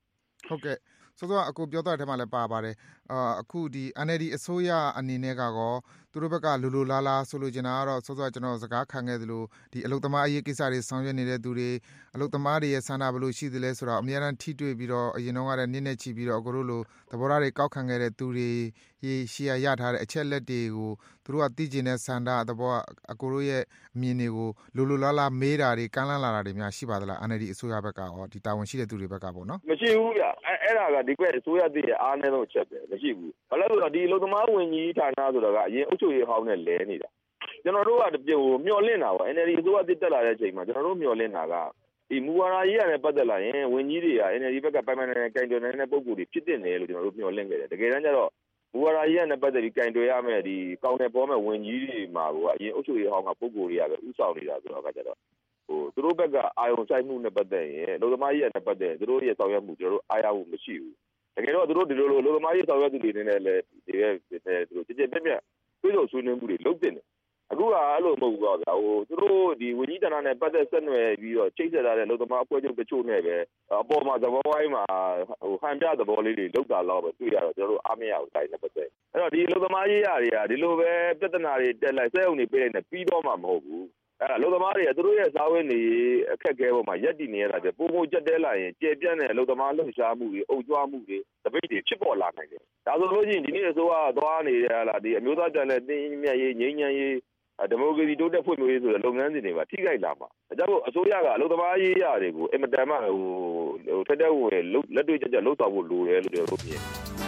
ဟုတ်ကဲ့ဆိုတော့အခုပြောတဲ့ထဲမှာလည်းပါပါတယ်အခုဒီ NLD အစိုးရအနေနဲ့ကတော့သူတို့ဘက်ကလူလူလားလားဆိုလို့ကျင်တာကတော့စောစောကျွန်တော်စကားခံခဲ့သလိုဒီအလုသမားအရေးကိစ္စတွေဆောင်ရွက်နေတဲ့သူတွေအလုသမားတွေရဲ့ဆန္ဒဘယ်လိုရှိသလဲဆိုတော့အများအားထိတွေ့ပြီးတော့အရင်တော့ကလည်းနည်းနည်းချီပြီးတော့အခုတို့လိုသဘောထားတွေကောက်ခံခဲ့တဲ့သူတွေရှီယာရထားတဲ့အချက်လက်တွေကိုသူတို့ကသိကျင်တဲ့ဆန္ဒသဘောအခုတို့ရဲ့အမြင်တွေကိုလူလူလားလားမေးတာတွေကမ်းလှမ်းလာတာတွေများရှိပါသလား NLD အစိုးရဘက်ကရောဒီတာဝန်ရှိတဲ့သူတွေဘက်ကပေါ့နော်မရှိဘူးဗျအဲ့ဒါကဒီကွက်အစိုးရတည်ရဲ့အားနည်းဆုံးချက်ပဲမရှိဘူးဘာလို့လဲဆိုတော့ဒီအလုပ်သမားဝင်ကြီးဌာနဆိုတော့ကအရင်အုပ်ချုပ်ရေးဟောင်းနဲ့လဲနေတာကျွန်တော်တို့ကမျော်လင့်တာပေါ့ NLD အစိုးရတည်တက်လာတဲ့အချိန်မှာကျွန်တော်တို့မျှော်လင့်တာကဒီမူဝါဒရေးရနဲ့ပတ်သက်လာရင်ဝင်ကြီးတွေက NLD ဘက်ကပိုင်ပိုင်နိုင်နိုင်ကင်တွယ်နိုင်တဲ့ပုံစံတွေဖြစ်တင်တယ်လို့ကျွန်တော်တို့မျှော်လင့်ခဲ့တယ်တကယ်တမ်းကျတော့မူဝါဒရေးရနဲ့ပတ်သက်ပြီးကင်တွယ်ရမယ်ဒီကောင်းတဲ့ပေါ်မဲ့ဝင်ကြီးတွေမှာကအရင်အုပ်ချုပ်ရေးဟောင်းကပုံစံတွေကပဲဥဆောင်နေတာဆိုတော့ကကျတော့သူတို့ဘက်ကအာရုံစိုက်မှုနဲ့ပတ်သက်ရင်လူသမားရေးနဲ့ပတ်သက်ရင်သူတို့ရဲ့ဆောင်ရွက်မှုကျွန်တော်တို့အားရမှုမရှိဘူးတကယ်တော့သူတို့ဒီလိုလူသမားရေးဆောင်ရွက်သူတွေနေနဲ့လည်းဒီရဲ့သူတို့ကြည်ကြဲပြတ်ပြတ်တွေးလို့ဆွေးနွေးမှုတွေလုပ်တင်တယ်အခုကအဲ့လိုမဟုတ်ဘူးကွာဗျာသူတို့ဒီဝင်ကြီးတန်းနဲ့ပတ်သက်ဆက်နွယ်ပြီးတော့ချိတ်ဆက်ထားတဲ့လူသမားအဖွဲ့ချုပ်တချို့နဲ့ပဲအပေါ်မှာသဘောဝိုင်းမှာဟန်ပြသဘောလေးတွေလောက်တာတော့ပဲတွေ့ရတော့ကျွန်တော်တို့အားမရဘူးတိုင်းနဲ့ပတ်သက်အဲ့တော့ဒီလူသမားရေးရာတွေကဒီလိုပဲပြဿနာတွေတက်လိုက်စက်အုံတွေပေးလိုက်နေပြီးတော့မှမဟုတ်ဘူးအဲ့လူသမားတွေကသူတို့ရဲ့စာဝတ်နေအခက်အခဲပေါ်မှာရက်တည်နေရတာတဲ့ပုံပုံကြက်တဲလာရင်ကျေပြန့်တဲ့လူသမားလှုပ်ရှားမှုတွေအုပ်ကြွမှုတွေတပိတ်တွေဖြစ်ပေါ်လာနိုင်တယ်ဒါဆိုလို့ရှိရင်ဒီနေ့အစိုးရသွားနေရလားဒီအမျိုးသားတန်တဲ့တင်းမြတ်ရေးငြိမ်းချမ်းရေးဒီမိုကရေစီတိုးတက်ဖွံ့ဖြိုးရေးဆိုတဲ့လုပ်ငန်းစဉ်တွေမှာထိခိုက်လာမှာဒါကြောင့်အစိုးရကအလုပ်သမားရေးရာတွေကိုအင်မတန်မှထက်တဲ့ဝင်လက်တွေ့ကျကျလှုပ်ဆောင်ဖို့လိုတယ်လို့ကျွန်တော်တို့မြင်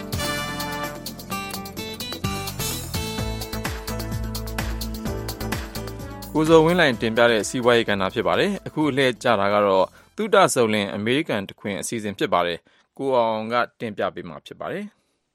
ကိုဇော်ဝင်းလိုင်တင်ပြတဲ့စီးပွားရေးကဏ္ဍဖြစ်ပါတယ်အခုလှည့်ကြတာကတော့သုတဆုံလင်အမေရိကန်တခွင်အစီအစဉ်ဖြစ်ပါတယ်ကိုအောင်ကတင်ပြပေးမှာဖြစ်ပါတယ်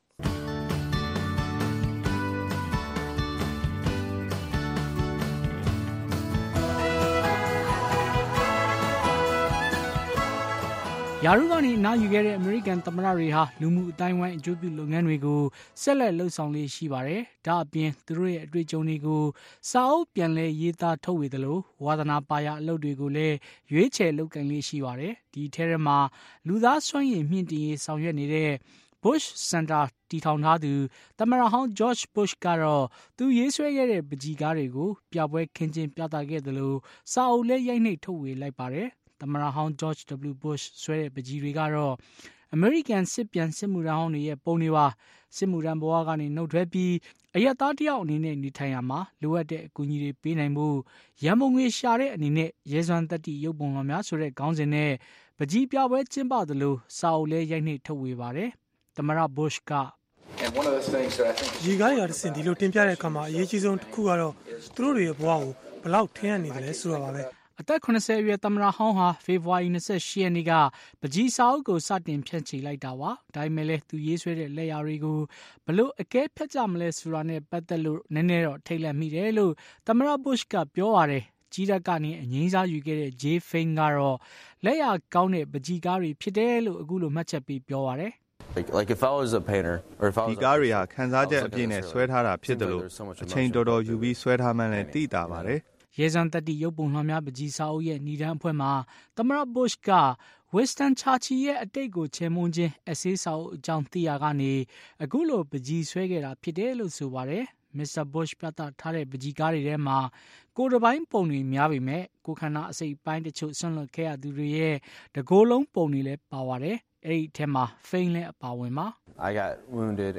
ယာရုကနေနားယူခဲ့တဲ့အမေရိကန်သမ္မတတွေဟာလူမှုအတိုင်းဝိုင်းအကျိုးပြုလုပ်ငန်းတွေကိုဆက်လက်လှုပ်ဆောင်လေးရှိပါတယ်။ဒါအပြင်သူတို့ရဲ့အတွေ့အကြုံတွေကိုစာအုပ်ပြန်လည်ရေးသားထုတ်ဝေသလိုဝါသနာပါရာအလုပ်တွေကိုလည်းရွေးချယ်လုပ်ကိုင်လေးရှိပါတယ်။ဒီထဲမှာလူသားစွမ်းရည်မြင့်တင်ရေးဆောင်ရွက်နေတဲ့ Bush Center တည်ထောင်ထားသူသမ္မတဟောင်း George Bush ကတော့သူရေးဆွဲခဲ့တဲ့ပန်းချီကားတွေကိုပြပွဲခင်းကျင်းပြသခဲ့သလိုစာအုပ်လည်းရိုက်နှိပ်ထုတ်ဝေလိုက်ပါတယ်။သမ္မတဟောင်း George W. Bush ဆွဲတဲ့ပန်းချီတွေကတော့အမေရိကန်စစ်ပြန်စစ်မှုထမ်းဟောင်းတွေရဲ့ပုံတွေပါစစ်မှုထမ်းဘဝကနေနှုတ်ထွက်ပြီးအရက်သားတယောက်အနေနဲ့နေထိုင်ရမှာလိုအပ်တဲ့အကူအညီတွေပေးနိုင်ဖို့ရန်ပုံငွေရှာတဲ့အနေနဲ့ရဲစွမ်းသတ္တိရုပ်ပုံတော်များဆိုတဲ့ခေါင်းစဉ်နဲ့ပန်းချီပြပွဲကျင်းပသလိုစာအုပ်လည်းရိုက်နှိပ်ထုတ်ဝေပါတယ်သမ္မတ Bush ကရေကားရတဲ့စင်ဒီလိုတင်ပြတဲ့အခါမှာအရေးကြီးဆုံးတစ်ခုကတော့သူတို့တွေရဲ့ဘဝကိုဘယ်လောက်ထင်းရနေတယ်လဲဆိုတာပါပဲအသက်80အရွယ်သမ္မတဟောင်းဟာဖေဖော်ဝါရီ28ရက်နေ့ကပကြီးစာအုပ်ကိုစတင်ဖြန့်ချိလိုက်တာပါ။ဒါပေမဲ့လည်းသူရေးဆွဲတဲ့လက်ရာတွေကိုဘလို့အကဲဖြတ်ကြမလဲဆိုတာနဲ့ပတ်သက်လို့နည်းနည်းတော့ထိတ်လန့်မိတယ်လို့သမ္မတ Bush ကပြောပါတယ်။ကြီးတက်ကနေအငိမ့်စားယူခဲ့တဲ့ Jay Fane ကတော့လက်ရာကောင်းတဲ့ပကြီးကားတွေဖြစ်တယ်လို့အခုလိုမှတ်ချက်ပေးပြောပါတယ် Like if I was a painter or if I was ဒီကားတွေဟာခန်းစားချက်အပြည့်နဲ့ဆွဲထားတာဖြစ်တယ်လို့အချိန်တော်တော်ယူပြီးဆွဲထားမှလည်းသိတာပါတယ်ရဲစွမ်းသတ္တိရုပ်ပုံလွှမ်းများပကြီးစာအုပ်ရဲ့ဏ္ဍန်အဖွဲ့မှာသမ္မတ Bush က Winston Churchill ရဲ့အတိတ်ကိုချေမှုန်းခြင်းအစေးစာအုပ်အကြောင်းသိရကနေအခုလိုပကြီးဆွဲခဲ့တာဖြစ်တယ်လို့ဆိုပါတယ်။ Mr. Bush ပြသထားတဲ့ပကြီးကားတွေထဲမှာကိုယ်တစ်ပိုင်းပုံတွေများပေမဲ့ကိုယ်ခန္ဓာအစိတ်ပိုင်းတချို့ဆွန့်လွတ်ခဲ့ရသူတွေရဲ့တကိုယ်လုံးပုံတွေလည်းပါပါတယ်။အဲ့ဒီထဲမှာ Fane လည်းအပါဝင်ပါ။ I got wounded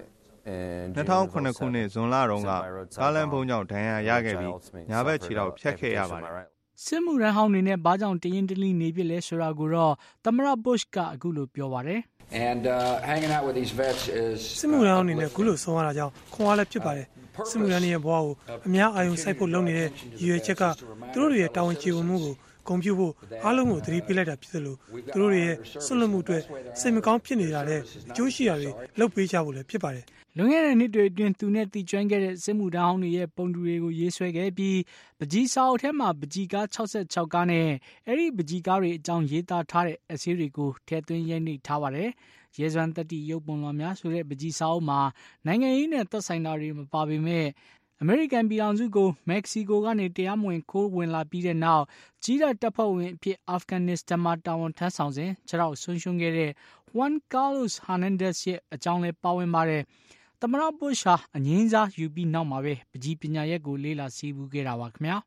2009ခုနှစ်ဇွန်လတုန်းကကားလမ်းဘုံကြောင့်ဒဏ်ရာရခဲ့ပြီးညာဘက်ခြေထောက်ဖြတ်ခဲ့ရပါတယ်စစ်မှုထမ်းဟောင်းတွေနဲ့ဘာကြောင့်တရင်တလိနေပြလဲဆိုတာကိုတော့သမ္မတ Bush ကအခုလိုပြောပါတယ် And hanging out with these vets is စစ်မှုထမ်းဟောင်းတွေနဲ့အခုလိုဆုံးရတာကြောင့်ခွန်အားလည်းဖြစ်ပါတယ်စစ်မှုထမ်းတွေရဲ့ဘဝကိုအများအာရုံစိုက်ဖို့လုပ်နေတဲ့ရည်ရွယ်ချက်ကသူတို့တွေရဲ့တာဝန်ကျေပွန်မှုကိုဂုဏ်ပြုဖို့အားလုံးကိုသတိပေးလိုက်တာဖြစ်သလိုသူတို့တွေရဲ့ဆွလွတ်မှုအတွက်စိတ်မကောင်းဖြစ်နေတာတဲ့အကျိုးရှိရာတွေလုပ်ပေးကြဖို့လည်းဖြစ်ပါတယ်လွန်ခဲ့တဲ့နှစ်တွေအတွင်းသူနဲ့တည်ကျွမ်းခဲ့တဲ့စစ်မှုထမ်းဟောင်းတွေရဲ့ပုံတူတွေကိုရေးဆွဲခဲ့ပြီးပကြီးစာအုပ်ထဲမှာပကြီးကား66ကားနဲ့အဲ့ဒီပကြီးကားတွေအကြောင်းရေးသားထားတဲ့အစည်းတွေကိုထည့်သွင်းရိုက်နှိပ်ထားပါတယ်။ရဲစွမ်းသတ္တိရုပ်ပုံလွှာများဆိုတဲ့ပကြီးစာအုပ်မှာနိုင်ငံရေးနဲ့သက်ဆိုင်တာတွေမပါပေမဲ့အမေရိကန်ပြည်ထောင်စုကိုမက္ကဆီကိုကနေတရားမဝင်ခိုးဝင်လာပြီးတဲ့နောက်ကြီးတပ်တပ်ဖွဲ့ဝင်အဖြစ်အာဖဂန်နစ္စတန်မှာတာဝန်ထမ်းဆောင်စဉ်ခြေထောက်ဆုံးရှုံးခဲ့တဲ့ Juan Carlos Hernandez ရဲ့အကြောင်းလည်းပါဝင်ပါတယ်။သမ္မတဘုရှ်ဟာအငြင်းစားယူပြီးနောက်မှာပဲပကြီးပညာရပ်ကိုလေ့လာစီးပူးခဲ့တာပါခင်ဗျာ။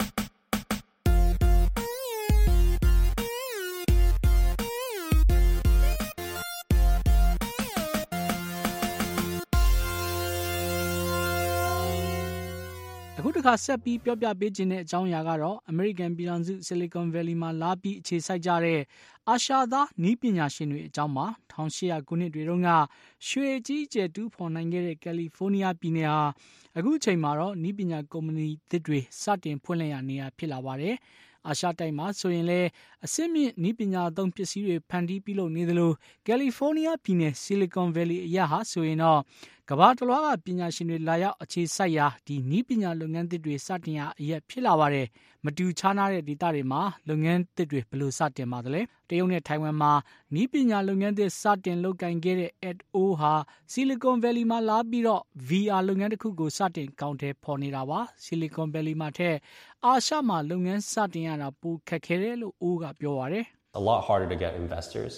အခုတစ်ခါဆက်ပြီးပြောပြပေးခြင်းတဲ့အကြောင်းအရာကတော့အမေရိကန်ပြည်ထောင်စု Silicon Valley မှာလာပြီးအခြေစိုက်ကြတဲ့အာရှသားနည်းပညာရှင်တွေအကြောင်းမှာ1800ခုနှစ်တွေတုန်းကရွှေကြီးကျယ်တူးဖော်နိုင်ခဲ့တဲ့ကယ်လီဖိုးနီးယားပြည်နယ်ဟာအခုချိန်မှာတော့နည်းပညာကုမ္ပဏီသစ်တွေစတင်ဖွင့်လှစ်ရနေရဖြစ်လာပါတယ်။အာရှတိုက်မှာဆိုရင်လည်းအစစ်မြင့်နည်းပညာသုံးပစ္စည်းတွေဖန်တီးပြုလုပ်နေသလိုကယ်လီဖိုးနီးယားပြည်နယ် Silicon Valley အရပ်ဟာဆိုရင်တော့ကမ္ဘာတစ်လွှားကပညာရှင်တွေလာရောက်အခြေစိုက်ရာဒီနည်းပညာလုပ်ငန်းသစ်တွေစတင်ရာအရပ်ဖြစ်လာပါတယ်။မတူခြားနားတဲ့ဒေသတွေမှာလုပ်ငန်းသစ်တွေဘယ်လိုစတင်ပါသလဲ။တရုတ်နဲ့ထိုင်ဝမ်မှာနည်းပညာလုပ်ငန်းသစ်စတင်လုပ်ကိုင်ခဲ့တဲ့ Ed O ဟာ Silicon Valley မှာလာပြီးတော့ VR လုပ်ငန်းတစ်ခုကိုစတင်ကောင်ထည်ဖော်နေတာပါ။ Silicon Valley မှာထက်အာရှမှာလုပ်ငန်းစတင်ရတာပိုခက်ခဲတယ်လို့ O ကပြောပါတယ်။ A lot harder to get investors.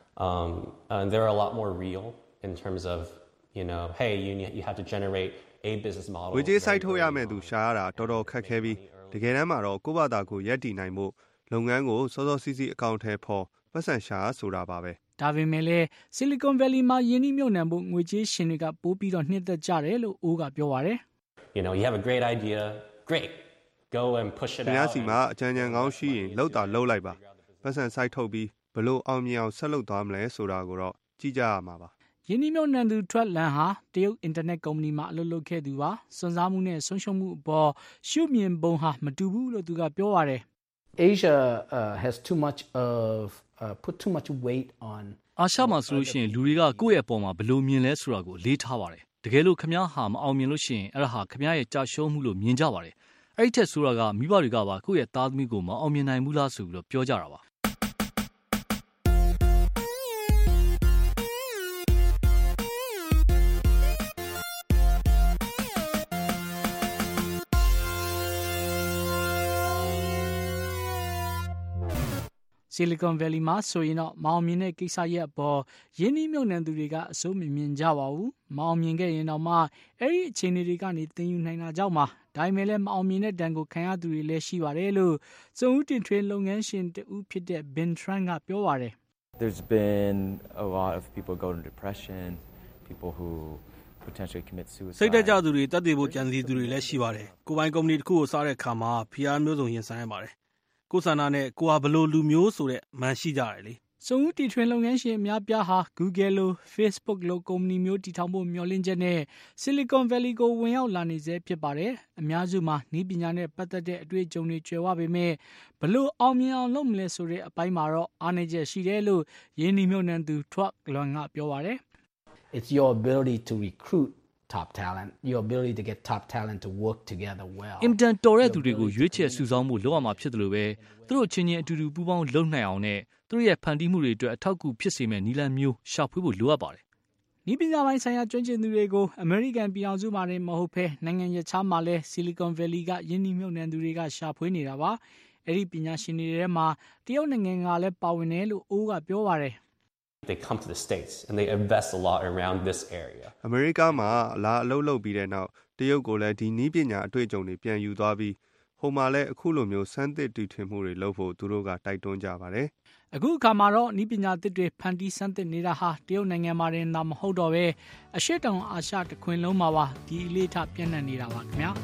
And they're a lot more real in terms of, hey, you have to generate a business model. ဝေကြေးစိုက်ထုတ်ရမယ်သူရှာရတာတော်တော်ခက်ခဲပြီးတကယ်တမ်းမှာတော့ကိုယ့်ဘာသာကိုရပ်တည်နိုင်ဖို့လုပ်ငန်းကိုစောစောစီးစီးအကောင့်ထဲပေါ်ပတ်စံရှာဆိုတာပါပဲဒါပေမဲ့လည်း Silicon Valley မှာယင်းနှိမ့်မြုပ်နှံဖို့ငွေကြေးရှင်တွေကပိုးပြီးတော့နှစ်သက်ကြတယ်လို့ O ကပြောပါတယ် You have a great idea. Great. Go and push it out. ညစီမှာအကြံဉာဏ်ကောင်းရှိရင်လှုပ်တာလှုပ်လိုက်ပါပတ်စံစိုက်ထုတ်ပြီးဘလို့အောင်မြင်အောင်ဆက်လုပ်သွားမလဲဆိုတာကိုတော့ကြည့်ကြရမှာပါယင်းနှိမ့်မြုပ်နှံသူထွက်လန်ဟာတရုတ်အင်တာနက်ကုမ္ပဏီမှာအလုပ်လုပ်ခဲ့သူပါစွန့်စားမှုနဲ့ဆုံးရှုံးမှုအပေါ်ရှုမြင်ပုံဟာမတူဘူးလို့သူကပြောပါတယ် Asia has too much of put too much weight on အာရှမှာဆိုလို့ရှိရင်လူတွေကကိုယ့်ရဲ့အပေါ်မှာဘယ်လိုမြင်လဲဆိုတာကိုလေးထားပါတယ်တကယ်လို့ခမားဟာမအောင်မြင်လို့ရှိရင်အဲ့ဒါဟာခမားရဲ့ကြာရှုံးမှုလို့မြင်ကြပါတယ်အဲ့ဒီထက်ဆိုတာကမိဘတွေကပါကိုယ့်ရဲ့သားသမီးကိုမအောင်မြင်နိုင်ဘူးလားဆိုပြီးတော့ပြောကြတာပါ Silicon Valley မှာဆိုရင်တော့မအောင်မြင်တဲ့ကိစ္စရဲ့အပေါ်ယင်းနှိမ့်မြုပ်နှံသူတွေကအစိုးမမြင်ကြပါဘူးမအောင်မြင်ခဲ့ရင်တော့မှအဲ့ဒီအခြေအနေတွေကနေသင်ယူနိုင်တာကြောင့်ပါဒါပေမဲ့လည်းမအောင်မြင်တဲ့တန်ကိုခံရသူတွေလည်းရှိပါတယ်လို့စုံဦးတင်ထွေးလုပ်ငန်းရှင်တဦးဖြစ်တဲ့ Ben Tran ကပြောပါတယ် There's been a lot of people go into depression people who potentially commit suicide စိတ်တက်ကြသူတွေတတ်သိဖို့ကြံစည်သူတွေလည်းရှိပါတယ်ကိုပိုင်ကုမ္ပဏီတစ်ခုကိုစတဲ့အခါမှာဖိအားမျိုးစုံရင်ဆိုင်ရပါတယ်ကိုဆန္ဒနဲ့ကိုဟာဘလို့လူမျိုးဆိုတဲ့မှန်ရှိကြတယ်လေစုံဦးတီထွင်လုပ်ငန်းရှင်အများပြားဟာ Google လို Facebook လိုကုမ္ပဏီမျိုးတည်ထောင်ဖို့မျှော်လင့်ချက်နဲ့ Silicon Valley ကိုဝင်ရောက်လာနေစေဖြစ်ပါတယ်အများစုမှာနည်းပညာနဲ့ပတ်သက်တဲ့အတွေ့အကြုံတွေကျွယ်ဝပေမဲ့ဘလို့အောင်မြင်အောင်လုပ်မလဲဆိုတဲ့အပိုင်းမှာတော့အားနည်းချက်ရှိတယ်လို့ရင်းနှီးမြှုပ်နှံသူထွတ်လွန်ကပြောပါတယ် It's your ability to recruit top talent your ability to get top talent to work together well အင်တန်တော်တဲ့သူတွေကိုရွေးချယ်စုဆောင်းမှုလုပ်ရမှာဖြစ်တယ်လို့ပဲသူတို့ချင်းချင်းအတူတူပူးပေါင်းလုပ်နိုင်အောင်နဲ့သူတို့ရဲ့ဖန်တီးမှုတွေအတွက်အထောက်အကူဖြစ်စေမဲ့နည်းလမ်းမျိုးရှာဖွေဖို့လိုအပ်ပါတယ်နည်းပညာပိုင်းဆိုင်ရာကျွမ်းကျင်သူတွေကိုအမေရိကန်ပြည်ထောင်စုမှာနေမဟုတ်ဘဲနိုင်ငံရခြားမှာလဲ Silicon Valley ကယင်းနှိမ့်မြုပ်နှံသူတွေကရှာဖွေနေတာပါအဲ့ဒီပညာရှင်တွေထဲမှာတရုတ်နိုင်ငံကလည်းပါဝင်တယ်လို့အိုးကပြောပါတယ် They come to the States and they invest a lot around this area. အမေရိကမှာလာအလုပ်လုပ်ပြီးတဲ့နောက်တရုတ်ကိုလည်းဒီနည်းပညာအတွေ့အကြုံတွေပြန်ယူသွားပြီးဟိုမှာလည်းအခုလိုမျိုးစမ်းသစ်တီထွင်မှုတွေလုပ်ဖို့သူတို့ကတိုက်တွန်းကြပါတယ်အခုအခါမှာတော့နည်းပညာသစ်တွေဖန်တီးစမ်းသစ်နေတာဟာတရုတ်နိုင်ငံမှာတင်သာမဟုတ်တော့ပဲအရှေ့တောင်အာရှတစ်ခွင်လုံးမှာပါဒီအလေးထားပြန့်နှံ့နေတာပါခင်ဗျာ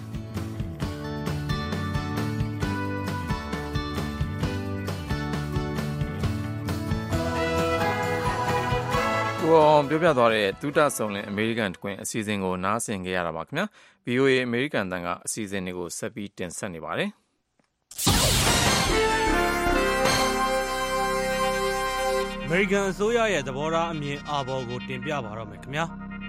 ပြောပြသွားတဲ့ဒုတဆုံလင်အမေရိကန်တကွင်အစီအစဉ်ကိုနားဆင်ကြရတာပါခင်ဗျာ VOA အမေရိကန်တန်ကအစီအစဉ်တွေကိုဆက်ပြီးတင်ဆက်နေပါတယ်အမေရိကန်အစိုးရရဲ့သဘောထားအမြင်အာဘော်ကိုတင်ပြပါတော့မယ်ခင်ဗျာ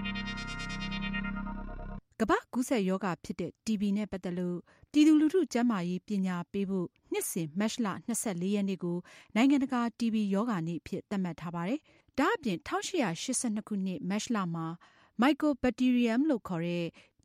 ကမ္ဘာကူးစက်ရောဂါဖြစ်တဲ့ TB နဲ့ပတ်သက်လို့ပြည်သူလူထုကျန်းမာရေးပညာပေးဖို့နှစ်စဉ်မတ်လ24ရက်နေ့ကိုနိုင်ငံတကာ TB ရောဂါနေ့အဖြစ်သတ်မှတ်ထားပါတယ်ဒါအပြင်1882ခုနှစ်မတ်လမှာ Mycobacterium လို့ခေါ်တဲ့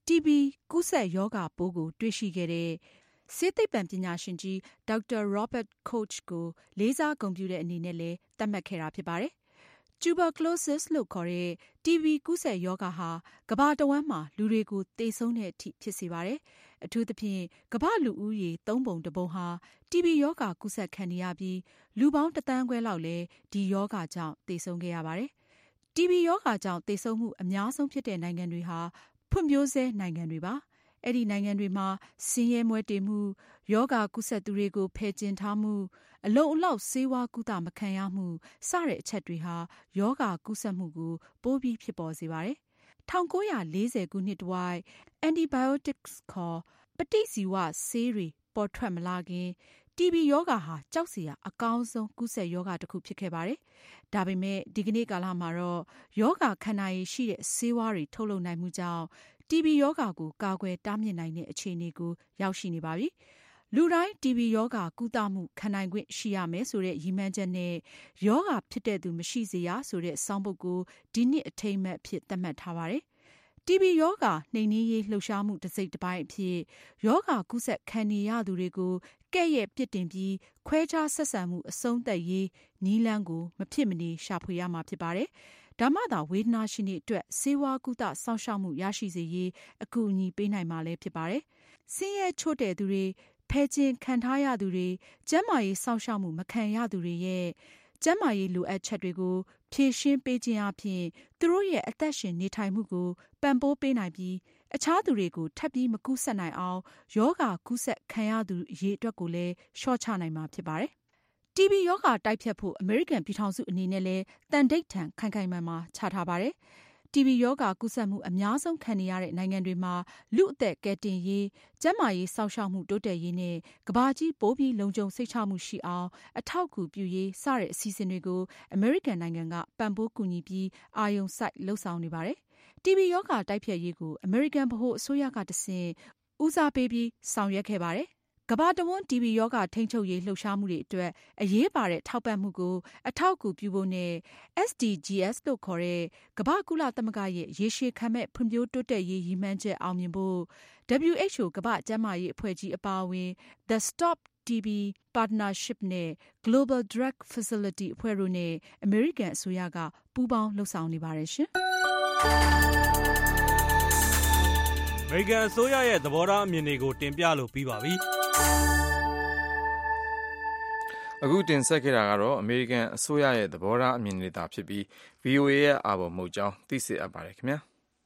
TB ကူးစက်ရောဂါပိုးကိုတွေ့ရှိခဲ့တဲ့ဆေးသိပ္ပံပညာရှင်ကြီးဒေါက်တာ Robert Koch ကိုလေးစားဂုဏ်ပြုတဲ့အနေနဲ့လည်းသတ်မှတ်ခဲ့တာဖြစ်ပါတယ်။ Tuberculosis လို့ခေါ်တဲ့ TB ကူးစက်ရောဂါဟာကမ္ဘာတဝန်းမှာလူတွေကိုသေဆုံးတဲ့အထိဖြစ်စေပါတယ်။အထူးသဖြင့်ကမ္ဘာလူဦးရေ3 ပုံ 1 ပုံဟာ TB ရောဂါကူးစက်ခံနေရပြီးလူပေါင်း1 သန်းခွဲလောက်လည်းဒီရောဂါကြောင့်သေဆုံးခဲ့ရပါတယ်။ TB ရောဂါကြောင့်သေဆုံးမှုအများဆုံးဖြစ်တဲ့နိုင်ငံတွေဟာဖွံ့ဖြိုးဆဲနိုင်ငံတွေပါ။အဲ့ဒီနိုင်ငံတွေမှာဆင်းရဲမွဲတေမှု၊ရောဂါကူးစက်သူတွေကိုဖယ်ကျဉ်ထားမှု၊အလုံအလောက်ဆေးဝါးကုသမခံရမှုစတဲ့အချက်တွေဟာရောဂါကူးစက်မှုကိုပိုပြီးဖြစ်ပေါ်စေပါတယ်။ 1940 ခုနှစ်တဝိုက် antibiotics ခေါ်ပဋိဇီဝဆေးတွေပေါ်ထွက်မလာခင်TB ရောဂါဟာကြောက်စရာအကောင်းဆုံးကူးစက်ရောဂါတစ်ခုဖြစ်ခဲ့ပါတယ်။ဒါပေမဲ့ဒီကနေ့ကာလမှာတော့ရောဂါခံနိုင်ရည်ရှိတဲ့ဆေးဝါးတွေထုတ်လုပ်နိုင်မှုကြောင့်TB ရောဂါကိုကာကွယ်တားမြစ်နိုင်တဲ့အခြေအနေကိုရောက်ရှိနေပါပြီ။လူတိုင်းTB ရောဂါကုသမှုခံနိုင်ခွင့်ရှိရမယ်ဆိုတဲ့ရည်မှန်းချက်နဲ့ရောဂါဖြစ်တဲ့သူမရှိစေရဆိုတဲ့ဆောင်းပုဒ်ကိုဒီနှစ်အထိမ်းအမှတ်အဖြစ်သတ်မှတ်ထားပါတယ်။ TB ရောဂါနှိမ်နင်းရေးလှုပ်ရှားမှုတစ်စိတ်တစ်ပိုင်းအဖြစ်ရောဂါကူးစက်ခံနေရသူတွေကိုကဲ့ရဲ့ပြစ်တင်ပြီးခွဲခြားဆက်ဆံမှုအဆုံးသတ်ရေးနည်းလမ်းကိုမဖြစ်မနေရှာဖွေရမှာဖြစ်ပါတယ်။ဒါမှသာဝေဒနာရှင်တွေအတွက်ဆေးဝါးကုသစောင့်ရှောက်မှုရရှိစေရေးအကူအညီပေးနိုင်မှာလည်းဖြစ်ပါတယ်။ဆင်းရဲချို့တဲ့သူတွေဖယ်ကျဉ်ခံထားရသူတွေကျန်းမာရေးစောင့်ရှောက်မှုမခံရသူတွေရဲ့ကျန်းမာရေးလိုအပ်ချက်တွေကိုဖြည့်ရှင်းပေးခြင်းအပြင်သူတို့ရဲ့အသက်ရှင်နေထိုင်မှုကိုပံ့ပိုးပေးနိုင်ပြီးအခြားသူတွေကိုထပ်ပြီးမကူးစက်နိုင်အောင်ယောဂါကူးစက်ခံရသူအရေးအတွက်ကိုလည်းလျှော့ချနိုင်မှာဖြစ်ပါတယ်။ TB ရောဂါတိုက်ဖျက်ဖို့အမေရိကန်ပြည်ထောင်စုအနေနဲ့လည်းတန်ထိပ်ထန်ခိုင်ခိုင်မာမာချထားပါတယ်။ TB ရောဂါကူးစက်မှုအများဆုံးခံနေရတဲ့နိုင်ငံတွေမှာလူအသက်ကယ်တင်ရေးကျန်းမာရေးစောင့်ရှောက်မှုတိုးတက်ရေးနဲ့ကမ္ဘာကြီးပိုပြီးလုံခြုံစိတ်ချမှုရှိအောင်အထောက်အကူပြုရေးစတဲ့အစီအစဉ်တွေကိုအမေရိကန်နိုင်ငံကပံ့ပိုးကူညီပြီးအာရုံစိုက်လုပ်ဆောင်နေပါတယ်။ TB ရောဂါတိုက်ဖျက်ရေးကိုအမေရိကန်ဗဟိုအစိုးရကတဆင့်ဦးစားပေးပြီးဆောင်ရွက်ခဲ့ပါတယ်။ကမ္ဘာတဝန်း TB ရောဂါထိန်းချုပ်ရေးလှုပ်ရှားမှုတွေအတွက်အရေးပါတဲ့ထောက်ပံ့မှုကိုအထောက်အကူပြုဖို့နဲ့ SDGs လို့ခေါ်တဲ့ကမ္ဘာကုလသမဂ္ဂရဲ့ရေရှည်ခံမဲ့ဖွံ့ဖြိုးတိုးတက်ရေးရည်မှန်းချက်အောင်မြင်ဖို့ WHO ကမ္ဘာ့ကျန်းမာရေးအဖွဲ့ကြီးအပါအဝင် The Stop TB Partnership နဲ့ Global Drug Facility အဖွဲ့တို့နဲ့အမေရိကန်အစိုးရကပူးပေါင်းလှုပ်ဆောင်နေပါတယ်ရှင်။အမေရိကန်အစိုးရရဲ့သဘောထားအမြင်တွေကိုတင်ပြလို့ပြီးပါပြီ။အခုတင်ဆက်ခဲ့တာကတော့အမေရိကန်အစိုးရရဲ့သဘောထားအမြင်တွေသာဖြစ်ပြီး VOA ရဲ့အာဘော်မဟုတ်ကြောင်းသိစေအပ်ပါတယ်ခင်ဗျာ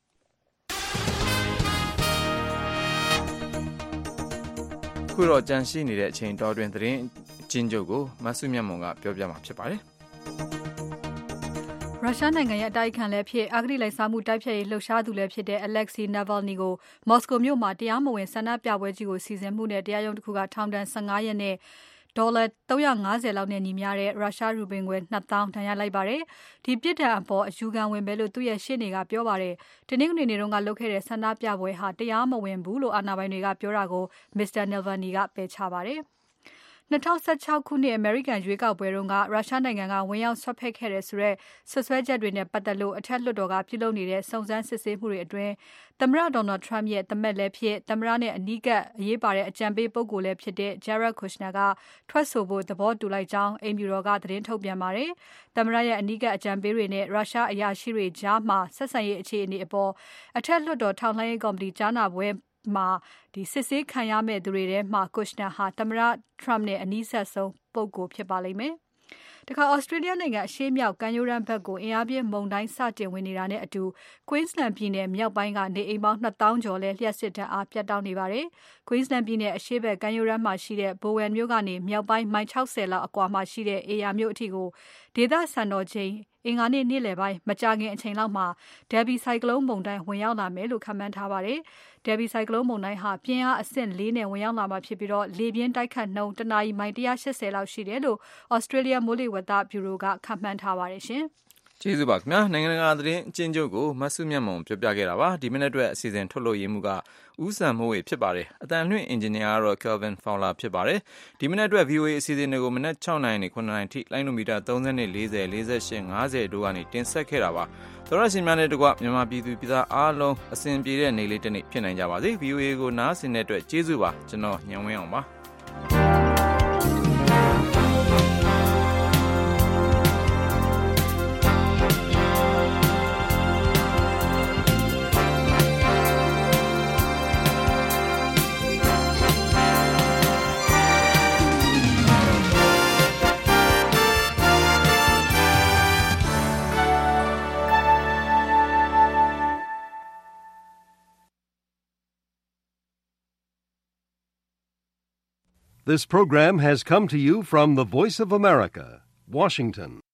။ခုတော့ကြန့်ရှိနေတဲ့အချိန်တော်တွင်သတင်းအချင်းချုပ်ကိုမဆုမြတ်မွန်ကပြောပြမှာဖြစ်ပါတယ်။ရုရှားနိုင်ငံရဲ့အတိုက်အခံလည်းဖြစ်အဂတိလိုက်စားမှုတိုက်ဖျက်ရေးလှုပ်ရှားသူလည်းဖြစ်တဲ့ Alexei Navalny ကိုမော်စကိုမြို့မှာတရားမဝင်ဆန္ဒပြပွဲကြီးကိုစီစဉ်မှုနဲ့တရားရုံးတစ်ခုကထောင်ဒဏ်15 ရက်နဲ့ဒေါ်လာ350လောက်နဲ့ညီမျှတဲ့ရုရှားရူဘင်ငွေ 2000 ဒဏ်ရာလိုက်ပါတယ်။ဒီပြစ်ဒဏ်အပေါ်အယူခံဝင်ပဲလို့သူ့ရဲ့ရှေ့နေကပြောပါတယ်။တနင်္ဂနွေနေ့တုန်းကလုပ်ခဲ့တဲ့ဆန္ဒပြပွဲဟာတရားမဝင်ဘူးလို့အာဏာပိုင်တွေကပြောတာကို Mr. Navalny ကပယ်ချပါတယ်။ 2016 ခုနှစ်အမေရိကန်ရွေးကောက်ပွဲတုန်းကရုရှားနိုင်ငံကဝင်ရောက်ဆွတ်ဖက်ခဲ့တဲ့ဆိုတဲ့ဆွဆွဲချက်တွေနဲ့ပတ်သက်လို့အထက်လွှတ်တော်ကပြုလုပ်နေတဲ့စုံစမ်းစစ်ဆေးမှုတွေအတွင်းသမ္မတ Donald Trump ရဲ့သမက်လည်းဖြစ်သမ္မတနဲ့အနီးကပ်အရေးပါတဲ့အကြံပေးပုဂ္ဂိုလ်လည်းဖြစ်တဲ့ Jared Kushner ကထွက်ဆိုဖို့သဘောတူလိုက်ကြောင်းအိမ်ဖြူတော်ကသတင်းထုတ်ပြန်ပါတယ်။သမ္မတရဲ့အနီးကပ်အကြံပေးတွေနဲ့ရုရှားအရာရှိတွေကြားမှာဆက်ဆံရေးအခြေအနေအပေါ်အထက်လွှတ်တော်ထောက်လှမ်းရေးကော်မတီကြားနာပွဲမှာစစ်ဆေးခံရမယ့်သူတွေထဲမှာ Kushner ဟာသမ္မတ Trump နဲ့အနီးစပ်ဆုံးပုဂ္ဂိုလ်ဖြစ်ပါလိမ့်မယ်။တခါ Australia နိုင်ငံအရှေ့မြောက်ကမ်းရိုးတန်းဘက်ကိုအင်အားပြင်းမုန်တိုင်းစတင်ဝင်နေတာနဲ့အတူ Queensland ပြည်နယ်မြောက်ပိုင်းကနေအိမ်ပေါင်း 2000 ကျော်လည်းလျှပ်စစ်ဓာတ်အားပြတ်တောက်နေပါတယ်။ Queensland ပြည်နယ်အရှေ့ဘက်ကမ်းရိုးတန်းမှာရှိတဲ့ Bowen မြို့ကနေမြောက်ပိုင်းမိုင် 60 လောက်အကွာမှာရှိတဲ့ Ayr မြို့အထိကိုဒေသစံတော်ချိန်အင်္ဂါနေ့နေ့လယ်ပိုင်းမကြာခင်အချိန်လောက်မှာ Debbie ဆိုင်ကလုန်းမုန်တိုင်းဝင်ရောက်လာမယ်လို့ခန့်မှန်းထားပါတယ်။ Debbie ဆိုင်ကလုန်းမုန်တိုင်းဟာပြင်းအားအဆင့် 4 နဲ့ဝင်ရောက်လာမှာဖြစ်ပြီးလေပြင်းတိုက်ခတ်နှုန်းတနာရီမိုင် 180 လောက်ရှိတယ်လို့ Australia မိုးလေဝသဗျူရိုကခန့်မှန်းထားပါတယ်ရှင်။ကျေးဇူးပါခင်ဗျာနိုင်ငံတကာသတင်းအကျဉ်းချုပ်ကိုမဆုမြတ်မုံပြောပြခဲ့တာပါဒီမိနစ်အတွက်အစီအစဉ်ထုတ်လို့ရမှုကဦးစံမိုးဝေဖြစ်ပါတယ်အတန်လွှင့်အင်ဂျင်နီယာကတော့ Kelvin Fowler ဖြစ်ပါတယ်ဒီမိနစ်အတွက် VOA အစီအစဉ်တွေကိုမနက်6နာရီနဲ့9နာရီထိလိုင်းနိုမီတာ30နဲ့40 48 50တို့ကနေတင်ဆက်ခဲ့တာပါသောရရှင်များနဲ့တကွမြန်မာပြည်သူပြည်သားအားလုံးအစဉ်ပြေတဲ့နေ့လေးတစ်နေ့ဖြစ်နိုင်ကြပါစေ VOA ကိုနားဆင်တဲ့အတွက်ကျေးဇူးပါကျွန်တော်ညံဝင်းအောင်ပါ This program has come to you from the Voice of America, Washington.